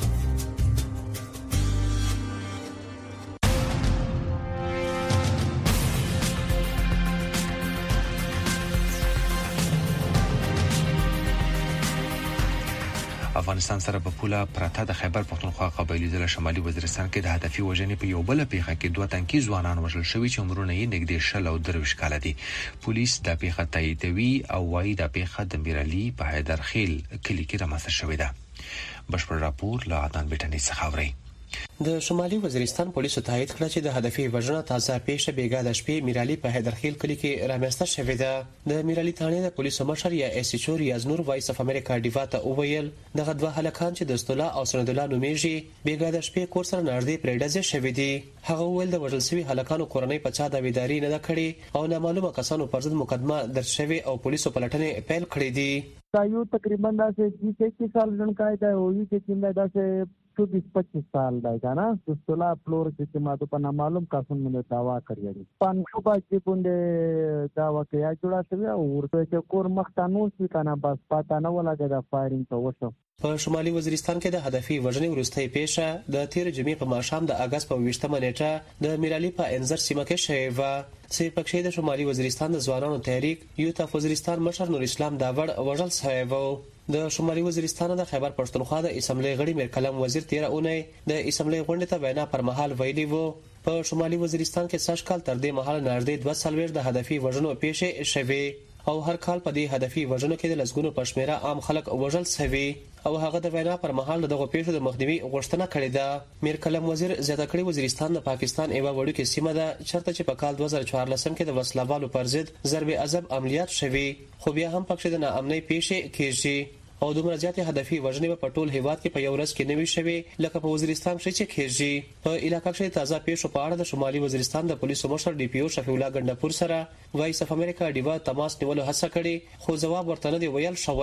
افغانستان سره په پوله پرته د خیبر پختونخوا قبایلی ضلع شمالي وزیرستان کې د هدفي وژنې په یو بل پیښه کې دوه تنکي ځوانان وژل شوي چې عمرونه یې نږدې شل او درویشت کاله دي. پولیس دا پیښه تاییدوي او وايي دا پیښه د میرلی په حیدرخیل کلی کې رامنځته شوې ده. بشپړ راپور له عدنان بیٹنی څخه اورئ. د شمالي وزیرستان پولیسو تایید کړ چې د هدفي وژنه تازه پیښه بیګا د شپې میرالي په حیدرخیل کلی کې رامنځته شوې ده. د میرالي تانې د پولیسو مشر یا اس ایچ او ریاض نور وایس اف امریکا ډیوا ته وویل دغه دوه هلکان چې د استولا او سند الله نومیږي بیګا د شپې کور سره نږدې پریډزه شوې دي. هغه وویل د وژل شوي هلکانو کورنۍ په چا داویداري نه کړې او نامعلومه کسانو پر ضد مقدمه درج شوې او پولیسو پلټنې پیل کړې دي. یو تقریبا دا چې چې سال جن کای دا وی چې څنګه دا چې चौबीस पच्चीस साल da kana sustola floor چې ما ته په نامعلوم کسان باندې داوا کړی پنځه باندې باندې داوا کوي جوړه شوی او ورته چې کور مختانو سي کنه بس پاته نه ولګه دا فایرینګ ته وشو. په شمالي وزیرستان کې د هدفي وژنې وروستۍ پیښه د تیر جمعې په ماښام د اگست په ویشتمه نیټه د میرالي په انځر سیمه کې شوې و چې پکې د شمالي وزیرستان د ځوانانو تحریک یوتاف وزیرستان مشر نور اسلام داوړ وژل شوی و. د شمالي وزیرستان د خیبر پښتونخوا د اسمبلی غړي میر کلام وزیر تیر اونۍ د اسمبلی غونډې ته وینا پر مهال ویلي وو په شمالي وزیرستان کې سږ کال تر دې مهال نږدې دوه څلوېښت د هدفي وژنو پیښې شوې او هر کال په دې هدفي وژنو کې د لسګونو په شمېره عام خلک وژل شوي او هغه د وینا پر مهال دغه پیښو د مخنیوي غوښتنه کړې ده. میر کلام وزیر زیاته کړې وزیرستان د پاکستان یوه وړوکې سیمه ده چېرته چې په کال دوه زره څوارلسم کې د وسلوالو پر ضد ضرب عذاب عملیات شوي خو بیا هم پکې د ناامنۍ پیښې کېږي او دومره زیاتې هدفي وژنې په ټول هیواد کې په یو ورځ کې نوي شوي لکه په وزیرستان کې چې کېږي. په علاقې کې تازه پیښو په اړه د شمالي وزیرستان د پولیسو مشر ډي پی او شفیع الله ګندپور سره وایس اف امریکا ډیوا تماس نیولو هڅه کړې خو جواب ورته نه دی ویل شوی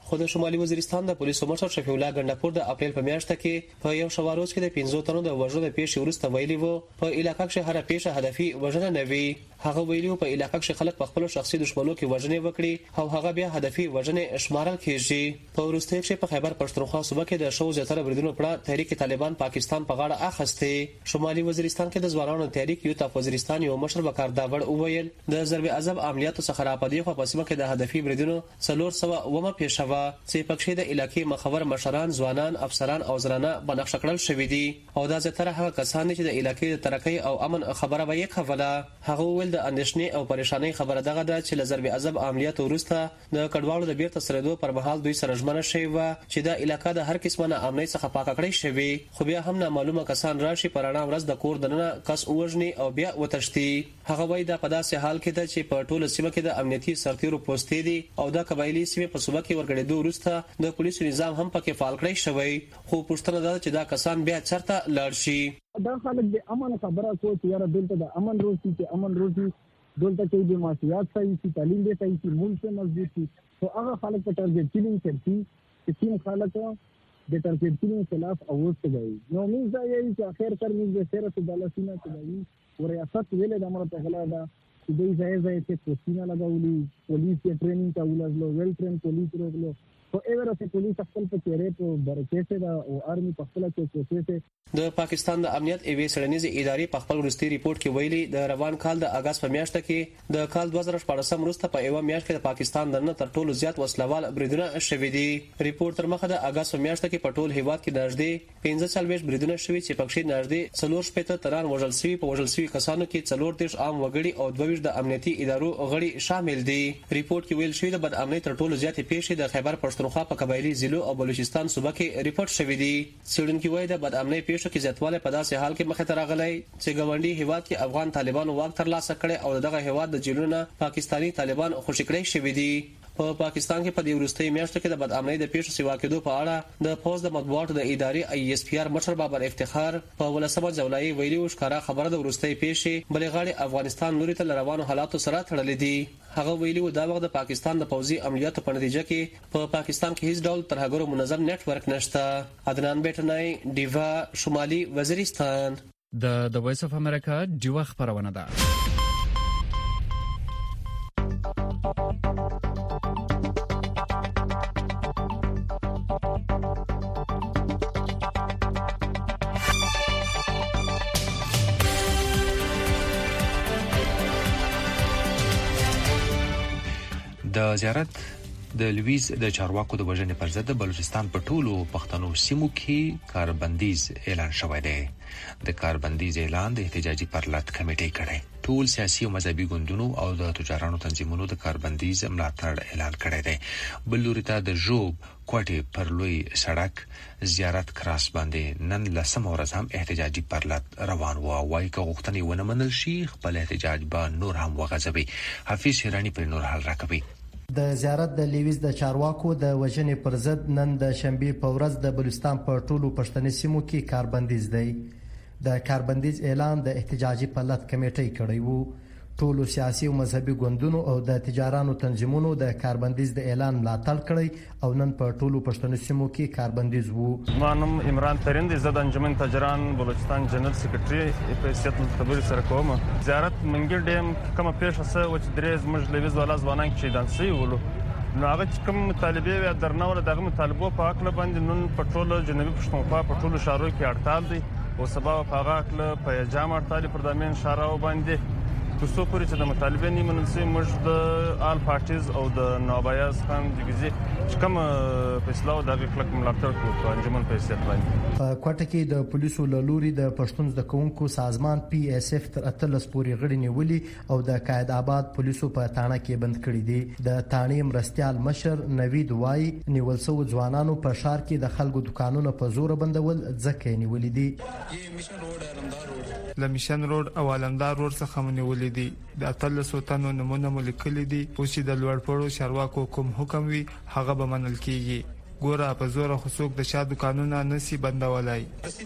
خو د شمالي وزیرستان د پولیسو مشر شفیع الله ګندپور د اپریل په میاشت کې په یو شواروز کې د پنځو تنو د وژنې پیښې وروسته ویلي وو په علاقې کې هر پیښه هدفي وژنه نه وي. هغه ویلي په علاقې کې خلک په خپل شخصي دښمنو کې وژنې وکړي او هغه بیا هدفي وژنې شمارل کیږي. په وروستي کې په خیبر پښتونخوا صوبه کې د شو زیاتره بریدونو پر تحریک طالبان پاکستان په غاړه اخیسته. شمالي وزیرستان کې د ځوانانو تحریک یوټاف وزیرستان یو مشر وکړ دا وړ وویل د ضرب عذاب عملیاتو څخه راپدې خو په سیمه کې د هدفي بریدونو څلور سوه ومه پیښه وه چې پکې د علاقې مخور مشران ځوانان افسران او زنانه بنقش کړل شوې دي او دا زیاتره هغه کسان چې د علاقې د ترقۍ او امن خبره به یې کوله. هغه وویل د اندېښنې او پریشانۍ خبره دغه ده چې له ضرب عذاب عملیاتو وروسته د کډوالو د بیرته سرېدو پر مهال دوی سره ژمنه شوې وه چې دا علاقه د هر قسمه ناامنۍ څخه پاکه کړې شوې خو بیا هم نامعلومه کسان راشي په رڼا ورځ د کور دننه کس ووژني او بیا وتښتي. هغه وایي دا په داسې حال کې ده چې په ټوله سیمه کې د امنیتي سرتیرو پوستې دي او دا قبایلي سیمې په صوبه کې ورګړېدو وروسته د پولیسو نظام هم پکې فعال کړی شوی خو پوښتنه ده چې دا کسان بیا چېرته لاړ شي. دا خلک د امن خبره کوي چې یاره دلته د امن روزي چې امن روزي دلته کې د معاشيات صحیح شي تعلیم دې صحیح شي ملک مضبوط شي تو هغه خلک په ټارګټ کیلینګ کوي چې کوم خلک د ټارګټ کیلینګ خلاف اواز کوي. نو موږ دا یې چې اخر تر موږ د سره ته دلاسینه کوي او ریاست ویل د امر په غلا ده چې دوی ځای ځای ته کوسینه لګولي پولیس یې ټریننګ ته ولګلو ویل ټرین پولیس ورغلو خو ایوره چې پولیس خپل په چیرې په برکې ده او آرمي په خپل کې کوسې د پاکستان د امنیت ایوي سړنیزي ادارې په خپل وروستي ریپورت کې ویلي د روان کال د اگست په میاشت کې د کال دوه زره شپږ وروسته په یو میاشت کې د پاکستان دننه تر ټولو زیات وسلوال بریدونه شوي دي. ریپورت تر مخه د اگست په میاشت کې په ټول هیواد کې نږدې پنځه څلوېښت بریدونه شوي چې پکې نږدې څلور شپېته تران وژل شوي په وژل شوي کسانو کې څلور دېرش عام وګړي او دوه ویشت د امنیتي ادارو غړي شامل دي. ریپورت کې ویل شوی د بد امنۍ تر ټولو زیاتې پیښې د خیبر پښتونخوا په قبایلي ضلعو او بلوچستان صوبه کې ریپورت شوي دي. څېړونکي وایي د بد امنۍ پیښو کې زیاتوالی په داسې حال کې مخې ته راغلی چې ګاونډي هیواد کې افغان طالبانو واک ترلاسه کړی او دغه هیواد د جیلونو پاکستاني طالبان خوشي کړی شوي دي. په پاکستان کې په دې وروستۍ میاشتو کې د بد امنۍ د پیښو سیوا کېدو په اړه د پوز د مطبوعاتو د ادارې ای اس پی آر مشر بابر افتخار په ولسمه جولای ویلي و ښکارا خبره د وروستۍ پیښې بلې غاړې افغانستان لوري ته روانو حالاتو سره تړلې دي. هغه ویلي و دا وخت د پاکستان د پوځي عملیاتو په نتیجه کې په پاکستان کې هیڅ ډول ترهګرو منظم نیټ ورک نشته. عدنان بیٹنای دیوا شمالي وزیرستان د د وایس اف امریکا دیوا خبرونه ده. د زیارت د لویز د چارواکو د وژنې پر ضد د بلوچستان په ټولو پښتنو سیمو کې کاربندیز اعلان شوی دی. د کاربندیز اعلان د احتجاجي پرلط کمیټې کړی. ټول سیاسي او مذهبي ګوندونو او د تجارانو تنظیمونو د کاربندیز ملاتړ اعلان کړی دی. بل لوري ته د ژوب کوټې پر لوی سړک زیارت کراس باندې نن لسمه ورځ هم احتجاجي پرلط روان و. وايي که غوښتنې ونه منل شي خپل احتجاج به نور هم وغځوي. حفیظ شیرانی پر نور حل راکوي. د زیارت د لیویز د چارواکو د وژنې پر ضد نن د شنبې په ورځ د بلوچستان په ټولو پښتني سیمو کې کاربندیز دی. د کاربندیز اعلان د احتجاجي پرلط کمیټې کړی وو. ټولو سیاسي او مذهبي ګوندونو او د تجارانو تنظیمونو د کاربندیز د اعلان ملاتړ کړی او نن په ټولو پښتنو سیمو کې کاربندیز وو. زما نوم عمران ترین دی. زه د انجمن تاجران بلوچستان جنرال سیکرټري په حیثیت خبرې سره کوم. زیارت منګل ډیم کومه پیښه سه و چې درې زموږ لویز والا ځوانان کې شهیدان شوي ولو نو هغه چې کوم مطالبه وي درنه ول دغه مطالبه په حق باندې نن په ټولو جنوبي پښتونخوا په ټولو شهرو کې اړتال دي او سبا په هغه کله په جام اړتال پر دامن شهرو باندې تاسو پورې چې د مطالبه نه منل سي موږ د آل پارټیز او د نوبایاز خان دغه چې کوم فیصله او د کلک ملاتړ کوي په انجمن په حیثیت باندې. په کوټه کې د پولیسو لوري د پښتون د کوونکو سازمان پی اس اف تر اتلس پورې غړي نیولي او د قائد آباد پولیسو په تانه کې بند کړي دي. د تانې مرستيال مشر نوید وای نیول سو ځوانانو په شار کې د خلکو دکانونو په زور بندول ځکه نیولې دي. لمیشن روډ او علمدار روډ څخه منولې دي. د اتلسو تنو نمونه ملکلې دي. اوس د لوړپړو چارواکو کوم حکم وي هغه به منل کیږي. ګوره په زور خو څوک د شا دکانونه نسی بندولای.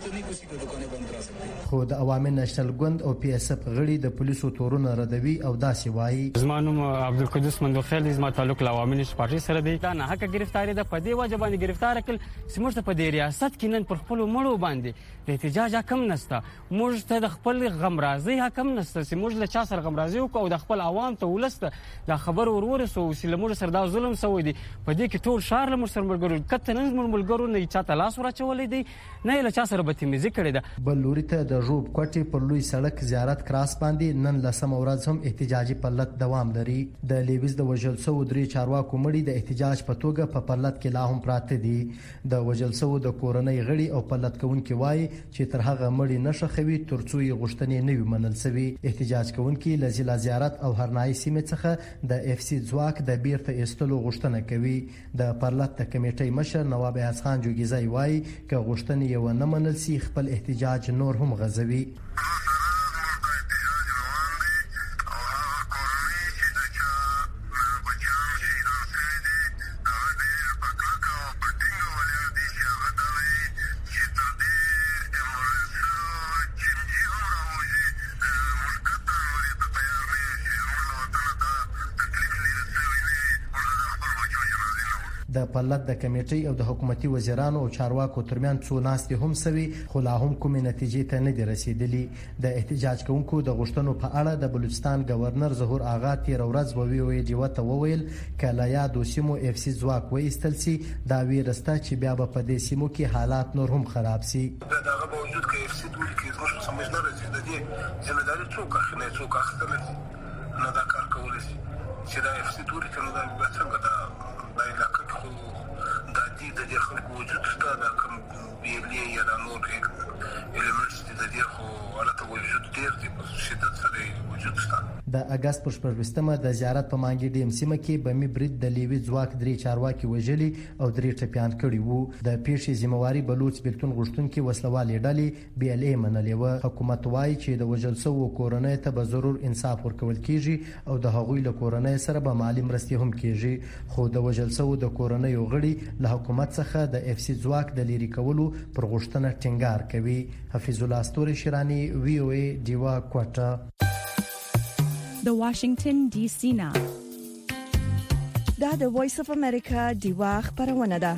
خو د عوامي نېشنل ګوند او پی اس اف غړي د پولیسو تورونه ردوي او داسې وایي. زمانوم عبدالقدوس مندوخیل د زما تعلق له عوامي نېشنل پارټي سره دی. دا نه حق گرفتاری ده، په دې وجه باندې گرفتار کړل چې موږ ته په دې ریاست کې نن پر خپل مړو باندې د احتجاج حق نشته. موږ ته د خپل غم راضي حق نشته چې موږ له چا سره غم راضي وکړو او د خپل عوام ته ولسته دا خبر ورورسو چې له موږ سره دا ظلم شوی دی. په دې کې ټول شهر له موږ سره ملګرو کته نن موږ ملګرو نه چاته لاس ورچولې دی، نه له چا سره بدتمیزي کړې ده. بل لوري ته د ژوب کوټې پر لوی سړک زیارت کراس باندې نن لسم ورځ هم احتجاجي پلت دوام لري. د لیویز د وژل سو درې چارواکو مړي د احتجاج په توګه په پلت کې لا هم پراته دي. د وژل سو د کورنۍ غړي او پلت کوونکي وایي چې تر هغه مړي نشه خوي ترڅو یې غوښتنې نه وي منل شوی. احتجاج کوونکي له ضلع زیارت او هرنايي سیمې څخه د اف سی ځواک د بیرته ایستلو غوښتنه کوي. د پرلط د کمیټې مشر نواب ایاز خان جوګیزای وایي چې غوښتنې یې ونه منل سي خپل احتجاج نور هم غځوي. د پلت د کمیټې او د حکومتي وزیرانو او چارواکو ترمن څو ناستې هم سوي خو لا هم کومې نتیجې ته نه دي رسیدلي. د احتجاج کوونکو د غوښتنو په اړه د بلوچستان گورنر ظهور آغا تیر ورځ ووی وی ډیو ته وویل کله یا د سیمو اف سی ځواک وایستل سي دا ویرسته چې بیا په دې سیمو کې حالات نور هم خراب سي. دغه باوجود کې اف سی ټول کې زموږ سمجھ نه راځي د دې ځمېداري څوک اخلي څوک اخلي نه دا کار کولای شي چې دا اف سی ټول کې نو دا څنګه دا دا علاقه خو د دې د دې خلکو وجود شته دا کوم بیرلی یا د نور ایلیمنټس د دې خو حالت وجود ډیر دی په شدت سره وجود شته. د اگست پر شپږمه د زیارت په مانګي ډیم سیمه کې بمي برید د لیوي ځواک درې چارواکي وژلي او درې ټپيان کړي وو. د پیښې ذمہواری بلوچ بیلتون غشتونکو وسلوالې ډلې بي ال اي منلې و. حکومت وايي چې د وژل شوو کورنۍ ته به ضرور انصاف ورکول کیږي او د هغوی له کورنۍ سره به مالی مرستې هم کیږي. خو د وژل شوو د کورنۍ غړي له حکومت څخه د اف سی ځواک د لری کولو پر غوښتنه ټینګار کوي. حفیظ الله استوري شیرانی وی او ای دیوا کوټه د واشنگټن ډي سي نه. دا د وایس اف امریکا دیوا خبرونه ده.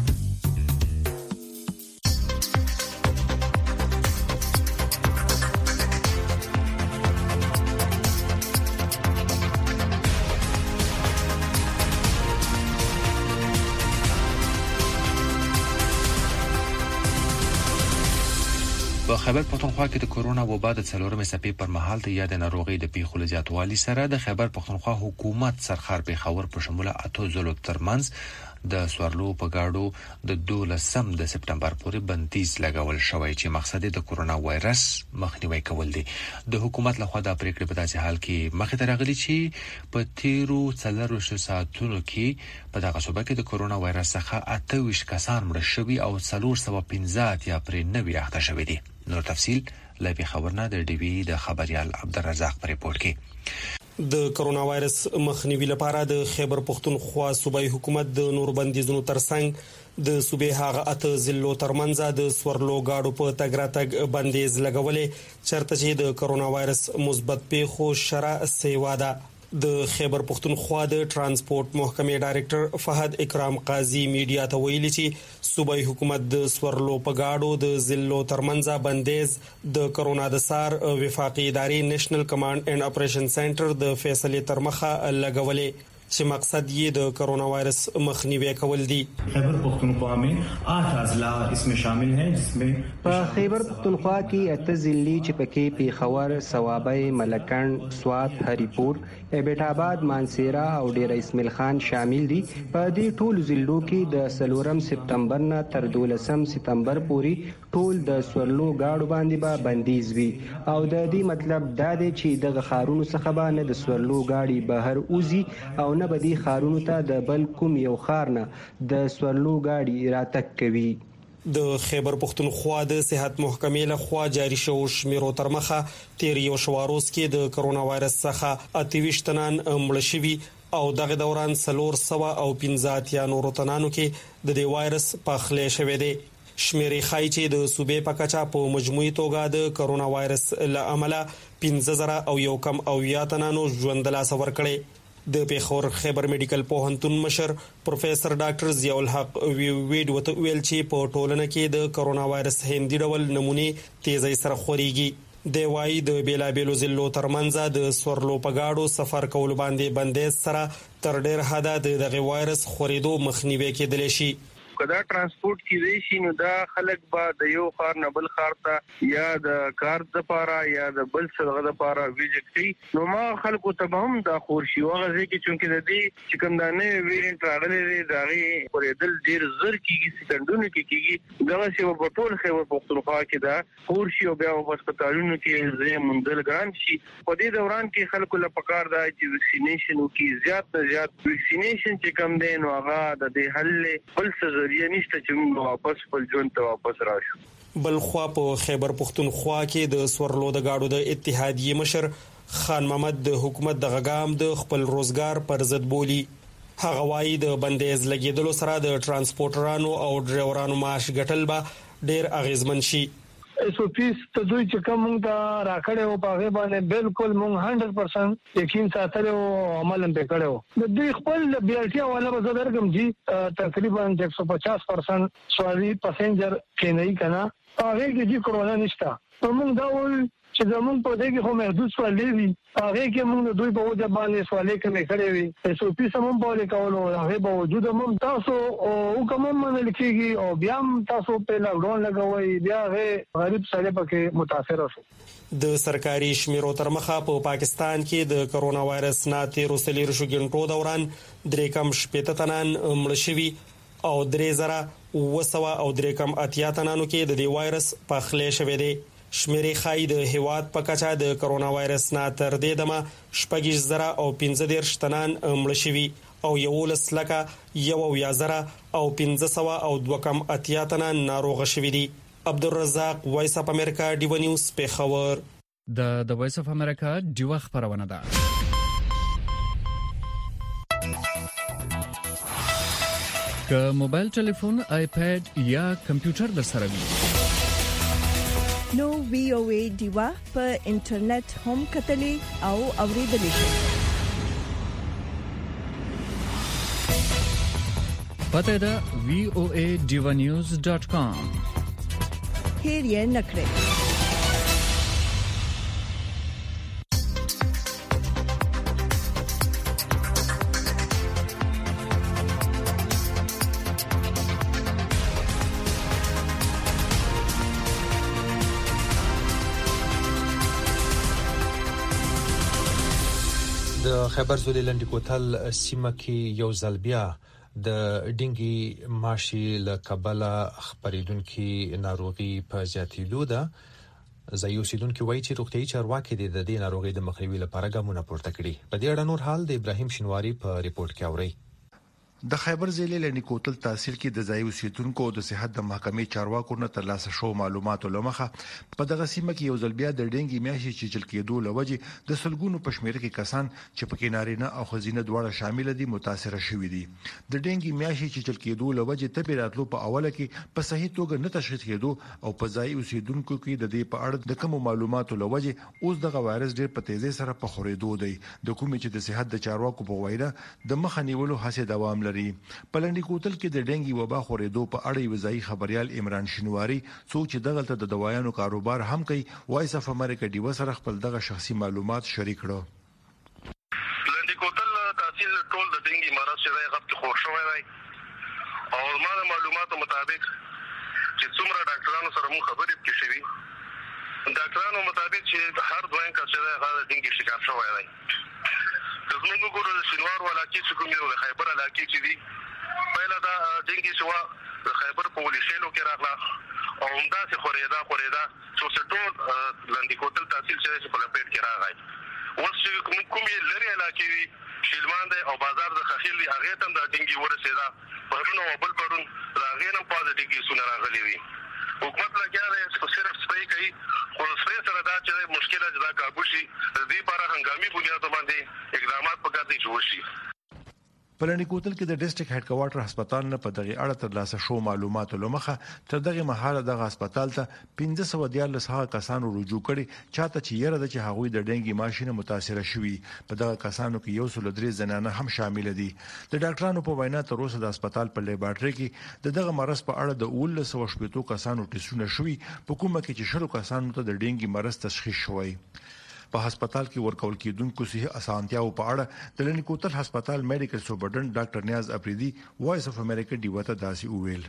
په خیبر پښتونخوا کې د کورونا وبا د څلورمې څپې پر مهال د یاد ناروغي د پیښو له زیاتوالي سره د خیبر پښتونخوا حکومت سرخار پیښور په شموله اته ضلعو ترمنځ د سوارلو په گاډو د دولسم د سپټمبر پورې بندیز لګول شوی چې مقصد د کورونا وایرس مخنیوي کول دي. د حکومت لخوا د پریکړې په داسې حال کې مخې ته راغلي چې په تیرو څلورویشتو ساعتونو کې په دغه صوبه کې د کورونا وایرس څخه اته ویشت کسان مړه شوي او څلور سوه پنځه اتیا پرې نوي اخته شوي دي. نور تفصيل لبي خبرنا د ډي وي د خبريال عبدالرزاق پر ریپورت کې. د کرونا وایرس مخنیوي لپاره د خیبر پښتونخوا صوبایي حکومت د نور بندیزونو ترڅنګ د صوبې هغه اته ضلعو ترمنځ د سورلو گاډو په تګراتګ بندیز لګولې چرته چې د کرونا وایرس مثبت پیښو شرع سیوا ده. د خیبر پښتونخوا د ترانسپورت محکمې ډایریکټر فهد اکرام قاضي میډیا ته ویلي چې صوبایي حکومت د سورلو په گاډو د ضلعو ترمنځ بندیز د کرونا د سار وفاقي ادارې نېشنل کمانډ اینڈ اپریشن سنټر د فیصلې تر مخه لګولې چې مقصد یې د کرونا وایرس مخنیوي کول دي. خیبر پختونخوا में आठ اضلاع इसमें शामिल हैं जिसमें په خیبر پختونخوا کې اته ضلعې چې پکې پیښور، صوابۍ، ملکند، سوات، هریپور، ایبټ آباد، مانسیرا او ډیر اسماعیل خان شامل دي. په دې ټولو ضلعو کې د سلورم سپټمبر نه تر دولسم سپټمبر پورې ټول د سورلو گاډو باندې به بندیز وي او د دې مطلب دا دی چې د غخارونو څخه به نه د سورلو گاډي بهر اوزي او نه بدی خارونو ته د بل کوم یو خار نه د سورلو گاډي راتګ کوي. د خیبر پښتونخوا د صحت محکمې له خوا جاري شو شمیرو تر مخه تیر یو شواروس کې د کرونا وایرس څخه اته ویشت تنان مړ شوي او دغه دوران څلور سوه او پنځه اتیا نورو تنانو کې د دې وایرس پخلی شوی دی. شمیرې ښایي چې د صوبې په کچه په مجموعي توګه د کرونا وایرس له امله پنځه زره او یو کم اویا تنانو ژوند له لاسه ورکړی. د پیښور خیبر میډیکل پوهنتون مشر پروفیسور ډاکټر ضیاء الحق ویډ وته ویل چې په ټولنه کې د کرونا وایرس هندي ډول نمونه تیزی سره خوريږي. د وایي د بیلابېلو ضلعو ترمنځ د سورلو په گاډو سفر کول باندې بندیز سره تر ډېر حده د دغه وایرس خورېدو مخنیوي کېدلی شي. کدا ترانسپورت کیږي شي نو دا خلک به د یو خار نه بل خار ته یا د کار د پاره یا د بل څه د پاره ویجټي نو ما خلکو ته هم دا خور شي واغه چې چونکې د دې چې کوم دا نه ویرینټ راغلي دی دا غي پرېدل ډیر زر کیږي سکندونه کې کیږي دا چې په ټول خیبر پختونخوا کې دا خور شي او بیا په هسپتالونو کې زې مندل ګران شي. په دې دوران کې خلکو له پکار دا چې ویکسینیشن کې زیات نه زیات ویکسینیشن چې کوم دی نو هغه د دې حل بل څه یا نشته چې موږ واپس خپل ژوند ته واپس راشو. بل خو په خیبر پختونخوا کې د سورلو د گاډو د اتحادیې مشر خان محمد د حکومت د غګام د خپل روزګار پر ضد بولی. هغه وايي د بندیز لګیدلو سره د ترانسپورټرانو او ډرایورانو معاش ګټل به ډیر اغیزمن شي. اس او پیس ته دوی چې کوم دا راکړې او په هغه باندې بالکل مونږ سل پرسنټ یقین ساتلو او عمل هم وکړو. د دوی خپل بیلټیا والا به درګم جی تقریبا یک سو پچاس پرسنټ سواري پاسنجر کې نه کنا هغه کې چې کرونا نشته. موږ دا ول چې زمون په دې کې خو محدود سوالې دي هغه کې موږ دوی په وجه باندې سوالې کوي کړې وي اس او پی سمون په لیکولو هغه به وجود هم تاسو او کوم منل کېږي او بیا تاسو په لاکډاون لګوي بیا هغه غریب سره پکې متاثر شو. د سرکاري شمیرو تر مخه په پاکستان کې د کرونا وایرس نه تیر وسلیر شو ګڼټو دوران درې کم شپږ تنان مړ شوي او درې زره وسوه او درې کم اتیا تنانو کې د دې وایرس پخلی شوی دی. شمیرې ښایي د هیواد په کچه د کرونا وایرس نه تر دې دمه شپږ زره او پنځه دېرش تنان مړه شوي او یولس لکه یو اویا زره او پنځه سوه او دوه کم اتیا تنان ناروغه شوي دي. عبدالرزاق وایس اف امریکا ډیو نیوز پیښور. د د وایس اف امریکا ډیو خبرونه ده. که موبایل ټلیفون آیپاد یا کمپیوټر در سره وي نو وی او ای ډیوا په انټرنیټ هم کتلې او اوریدلې شئ. پته ده وی او ای ډیوا نیوز ډاٹ کام. هیر یې نکړئ. د خیبر زولې لنډی کوتل سیمه کې یو ځل بیا د ډینګي ماشي له کبله خبرېدونکو ناروغي په زیاتېدو ده. ځایي اوسیدونکو وایي چې روغتیايي چارواکي د دې ناروغي د مخنیوي لپاره ګامونه پورته کړي. په دې اړه نور حال د ابراهیم شینواری په ریپورت کې اوري. د خیبر ضلع لنډی کوتل تحصیل کې د ځای اوسیدونکو د صحت د محکمې چارواکو نه ترلاسه شو معلوماتو لمخه په دغه سیمه کې یو ځل بیا د ډینګي میاشي چې چل کېدو لوجه د سلګونو پښمیر کې کسان چې په نارینه او خزینه دواړه شامل دي متاثر شوي دي. د ډینګي میاشي چې چل کېدو لوجه تبې راتلو په اوله کې په صحیح توګه نه تشخیص کېدو او په ځای اوسیدونکو کې د دې په اړه د کوم معلوماتو لوجه اوس دغه وایرس ډېر په تیزی سره په خورېدو دی. د کومې چې د صحت د چارواکو په وایره د مخ نیولو هڅه دوام لري. په لنډی کوتل کې د ډینګي وبا خورېدو په اړه یو ځای خبريال عمران شینواری څوک چې دغه د دوايانو کاروبار هم کوي وایس اف امریکا ډیو سره خپل دغه شخصي معلومات شریک کړو. لنډی کوتل تحصیل ټول د ډینګي مرض چې غوښتي خور شوی دی او ما د معلوماتو مطابق چې څومره ډاکټرانو سره مو خبرې کې شوي ډاکټرانو مطابق چې هر دویم کس چې د ډینګي شکار شوی دی. زموږ ګورو د شینوار ولاکې چې کوم یو د خیبر علاقې چې دي پهله دا ډینګي شو د خیبر په ولشلو کې راغله او همدا چې خورېدا خورېدا چې ټول لنډی کوتل تحصیل چې په لپیټ کې راغی. اوس چې کوم کوم لري علاقې وي شیلمان دی او بازار د خخیل دی هغه ته د ډینګي ورسېدا پرونو او بل پرون راغې نه پازټیو سونه راغلي وي. حکومت لګیا دی چې صرف سپری کوي خو سپری سره دا چې مشکله ده کابو شي دې لپاره هنګامي بنیاد باندې اقدامات پکار دي چې وشي. پلنی کوتل کې د ډیسټریکټ هډ کوارټر هسپتال نه په دغه اړه تر لاسه شو معلوماتو لمخه تر دغه مهاله دغه هسپتال ته پنځه سوه دیارلس هغه کسانو رجوع کړي چاته چې یره د چې هغوی د ډینګي ماشینه متاثر شوي. په دغه کسانو کې یو سل درې زنانه هم شامل دي. د ډاکټرانو په وینا تر اوسه د هسپتال په لیبارټري کې د دغه مرض په اړه د ولس او شپږ کسانو ټیسټونه شوي، په کومه کې چې شلو کسانو ته د ډینګي مرض تشخیص شوی. په هسپتال کې ورکول کېدونکو صحي اسانتیاو په اړه د لنی کوتل هسپتال میډیکل سوپرډنټ ډاکټر نیاز افریدي وایس اف امریکا ډیوته داسي وویل.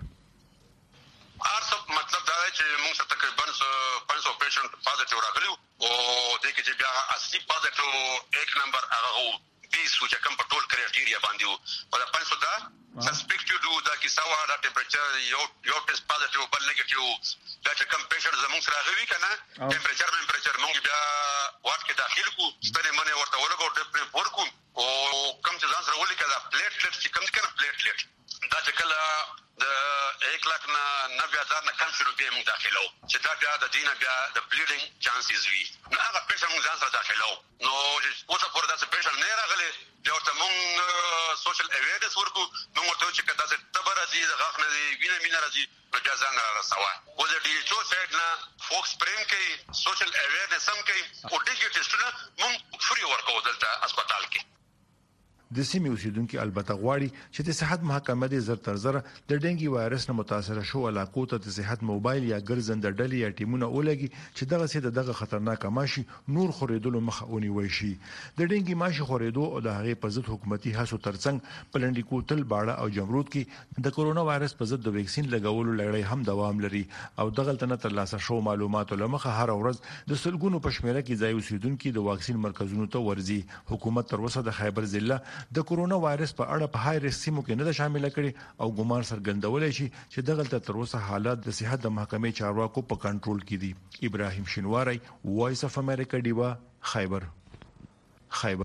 ارسب مطلب دا دی چې موږ تقریبا پنځه سوه پیشنټ پازیټیو راغلي او د کې چې بیا اصلي پازیټیو یک نمبر هغه بیس چې کوم په ټول کرایټیریا باندې وو په پنځه سوه دا سسپیکټ ډو دا کې سوا دا ټمپریچر یو یو ټیسټ پازیټیو بل نیگیټیو دا چې کوم پیشنټ زموږ سره راغلي کنه ټمپریچر ټمپریچر موږ بیا واټ کې داخل کو ستنه منه ورته ولګو د ورکو او کوم چې ځان سره ولي کړه پلیټلیټ چې کوم کنه پلیټلیټ دا چې کله د یک لک نه نوي هزار نه کم شروع به موږ داخلو چې دا بیا د دینه بیا د بلیډینګ چانسز وي نو هغه پیشنټ موږ ځان سره داخلو نو اوسه پر داسې پیشنټ نه راغلي بیا ورته موږ سوشل اویرنس ورکو موږ ورته چې کدا څه تبر راځي د غاښ نه وینه مینه راځي نو بیا ځان راسوا او د ډي ایچ او سایډ نه فوکس پریم کوي سوشل اویرنس هم کوي او ډیجیټل ټیسټونه موږ فری ورکو دلته هسپتال کې. د سیمې اوسیدونکو البته غواړي چې د صحت محکمه د زر تر زر د ډینګي وایرس نه متاثر شو علاقو ته د صحت موبایل یا ګرځند ډلې یا ټیمونه ولګي چې دغه سي دغه خطرناک ماشي نور خورېدلو مخه ونیوي شي. د ډینګي ماشي خورېدو او د هغې په ضد حکومتي هڅو ترڅنګ په لنډي کوتل باړه او جمرود کې د کورونا وایرس په ضد د ویکسین لګولو لړۍ هم دوام لري او دغه تنه تر لاسه شو معلوماتو لمخه هر ورځ د سلګونو په شمیره کې ځای اوسیدونکو د واکسین مرکزونو ته ورځي. حکومت تر اوسه د خیبر ضلع د کورونا وایرس په اړه په هاي ریسک سیمو کې نه ده شامل کړي او ګومان څرګندولای شي چې دغه تر اوسه حالات د صحت د محکمې چارواکو په کنټرول کې دي. ابراهيم شینواری وایس اف امریکا دیوا خیبر خیبر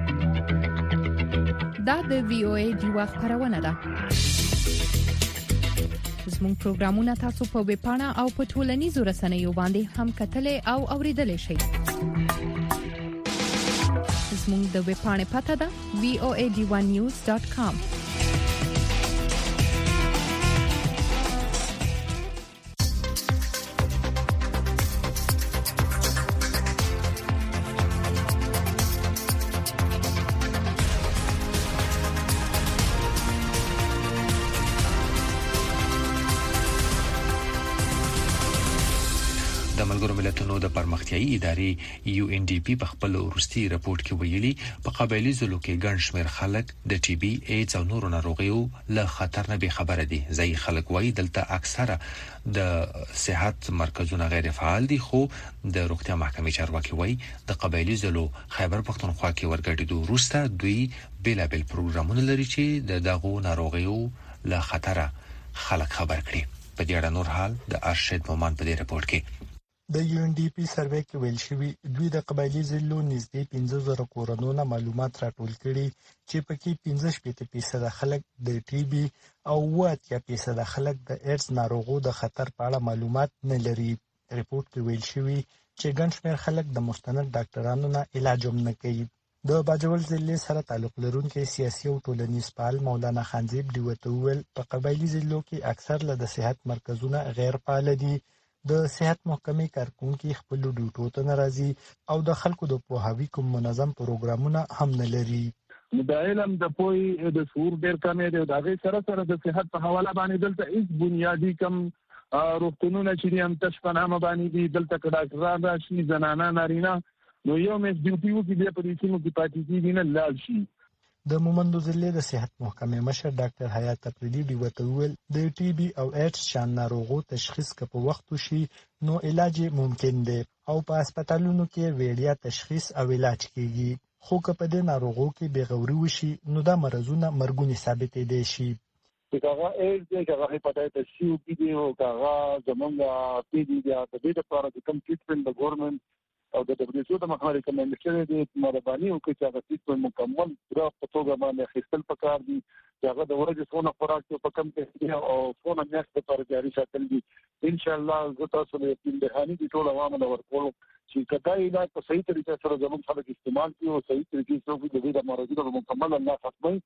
دا د وی او ای دیوا خبرونه ده. زموږ پروګرامونه تاسو په ویب پاڼه او په ټولنیزو رسنیو باندې هم کتلې او اوریدلې شئ. زموږ د ویب پاڼې پته ده وی او ای ډی ون نیوز ډاټ کام. د ملګرو ملتونو د پرمختیايي ادارې یو ان ډي پی په خپل وروستي راپورټ کې ویلي په قبایلی ضلعو کې ګڼ شمېر خلک د ټي بي ایډز او نورو ناروغیو له خطر نه بې خبره دي. ځایي خلک وایي دلته اکثره د صحت مرکزونه غیر فعال دي خو د روغتیا محکمې چارواکي وایي د قبایلی ضلعو خیبر پښتونخوا کې ورګډېدو وروسته دوی بیلابل پروګرامونه لري چې د دغو ناروغیو له خطر خلک خبر کړي. په دې اړه نور حال د ارشد مومن په دې راپورټ کې د یو ان ډي پی سروې کې ویل شوی دوی د قبایلی ضلعو نږدې پنځه زره کورونو معلومات راټول کړي چې پکې پنځه شپږ فیصد خلک د ټي بي او اوه اتیا فیصد خلک د ایډز ناروغو د خطر په اړه معلومات نه لري. ریپورت کې ویل شوی چې ګڼ شمېر خلک د مستند ډاکټرانو نه علاج هم نه کوي. د باجوړ ضلع سره تعلق لرونکي سیاسي او ټولنیز فعال مولانا خانزیب دیوته ویل په قبایلی ضلعو کې اکثر له د صحت مرکزونه غیر فعال دي. د صحت محکمې کارکونکو خپل ډیوټو ته ناراضي او د خلکو د پوهاوي کوم منظم پروګرامونه هم نه لري. د علم د پوهې د شعور ډېر کمې دی. د هغې سره سره د صحت په حواله باندې دلته هیڅ بنیادي کم روغتونونه چې هم تش په نامه باندې دي. دلته که ډاکټران راشي زنانه نارینه نو یو میاشت ډیوټي وکړي بیا په دې سیمو کې پاتې کېږي نه لاړ شي. د مومندو ضلع د صحت محکمې مشر ډاکټر حیات افریدي دیوته ویل د ټي بي او ایډز شان ناروغو تشخیص که په وخت وشي نو علاج ممکن دی او په هسپتالونو کې وړیا تشخیص او علاج کیږي. خو که په دې ناروغو کې بېغوري وشي نو دا مرزونه مرګونی ثابتېدای شي. هغه ایډز دی هغه هیپاټایټس سی او پی دی او هغه زمونږ پی دی دی د دې لپاره چې کوم ټریټمنټ د ګورنمنت او د دبليو ایچ او د مخه ریکمند شوی دی مهرباني وکړئ چې هغه ټریټمنټ مکمل درا په توګه باندې اخیستل پکار دي. هغه د ورځې څونه خوراک په کم کې او څونه میاشت لپاره جاري ساتل دي. ان شاء الله زه تاسو له یقین دهاني دي ټول عوامو له ورکول چې کدا علاج په صحیح طریقې سره زموږ خلک استعمال کوي او صحیح طریقې سره د دې د مرضونو مکمل الله ختمي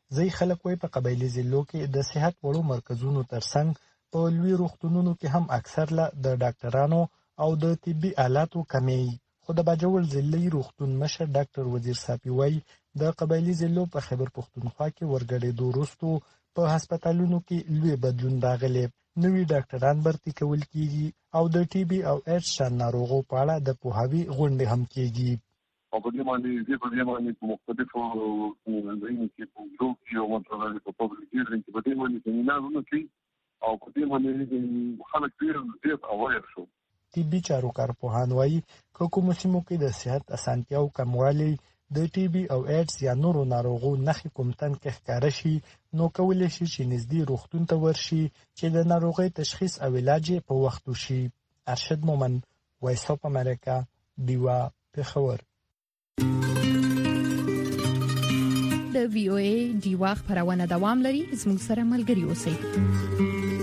ځای خلک وایي په قبایلي ضلعو کې د صحت وړو مرکزونو ترڅنګ په لوی روغتونونو کې هم اکثر له د ډاکټرانو او د طبي آلاتو کمی. خو د باجوړ ضلعي روغتون مشر ډاکټر وزیر صافي وایي د قبایلي ضلعو په خیبر پښتونخوا کې ورګډېدو وروسته په هسپتالونو کې لوی بدلون راغلی. نوي ډاکټران برتي کول کیږي او د ټي بي او ایډز شان ناروغو په اړه د پوهاوي غونډې هم کیږي. او په دې باندې دې په دې باندې په مختلفو ځایونو کې په ټول کې او مطلب په پبلیکیشن کې په دې باندې سیمینارونه کوي او په دې باندې خلک ډېر ډېر اوایل شو. طبي چارو کارپوهان وایي که کومو سیمو کې د صحت اسانتیاو کموالی د ټي بي او ایډز یا نورو ناروغو نښې کوم تن کې ښکاره شي نو کولی شي چې نږدې روغتون ته ورشي چې د ناروغۍ تشخیص او علاج په وخت وشي. ارشد مومن، وایس اف امریکا، ډیوا، پېښور. د وی او ای ډیوا خبرونه دوام لري. زموږ سره ملګري اوسئ.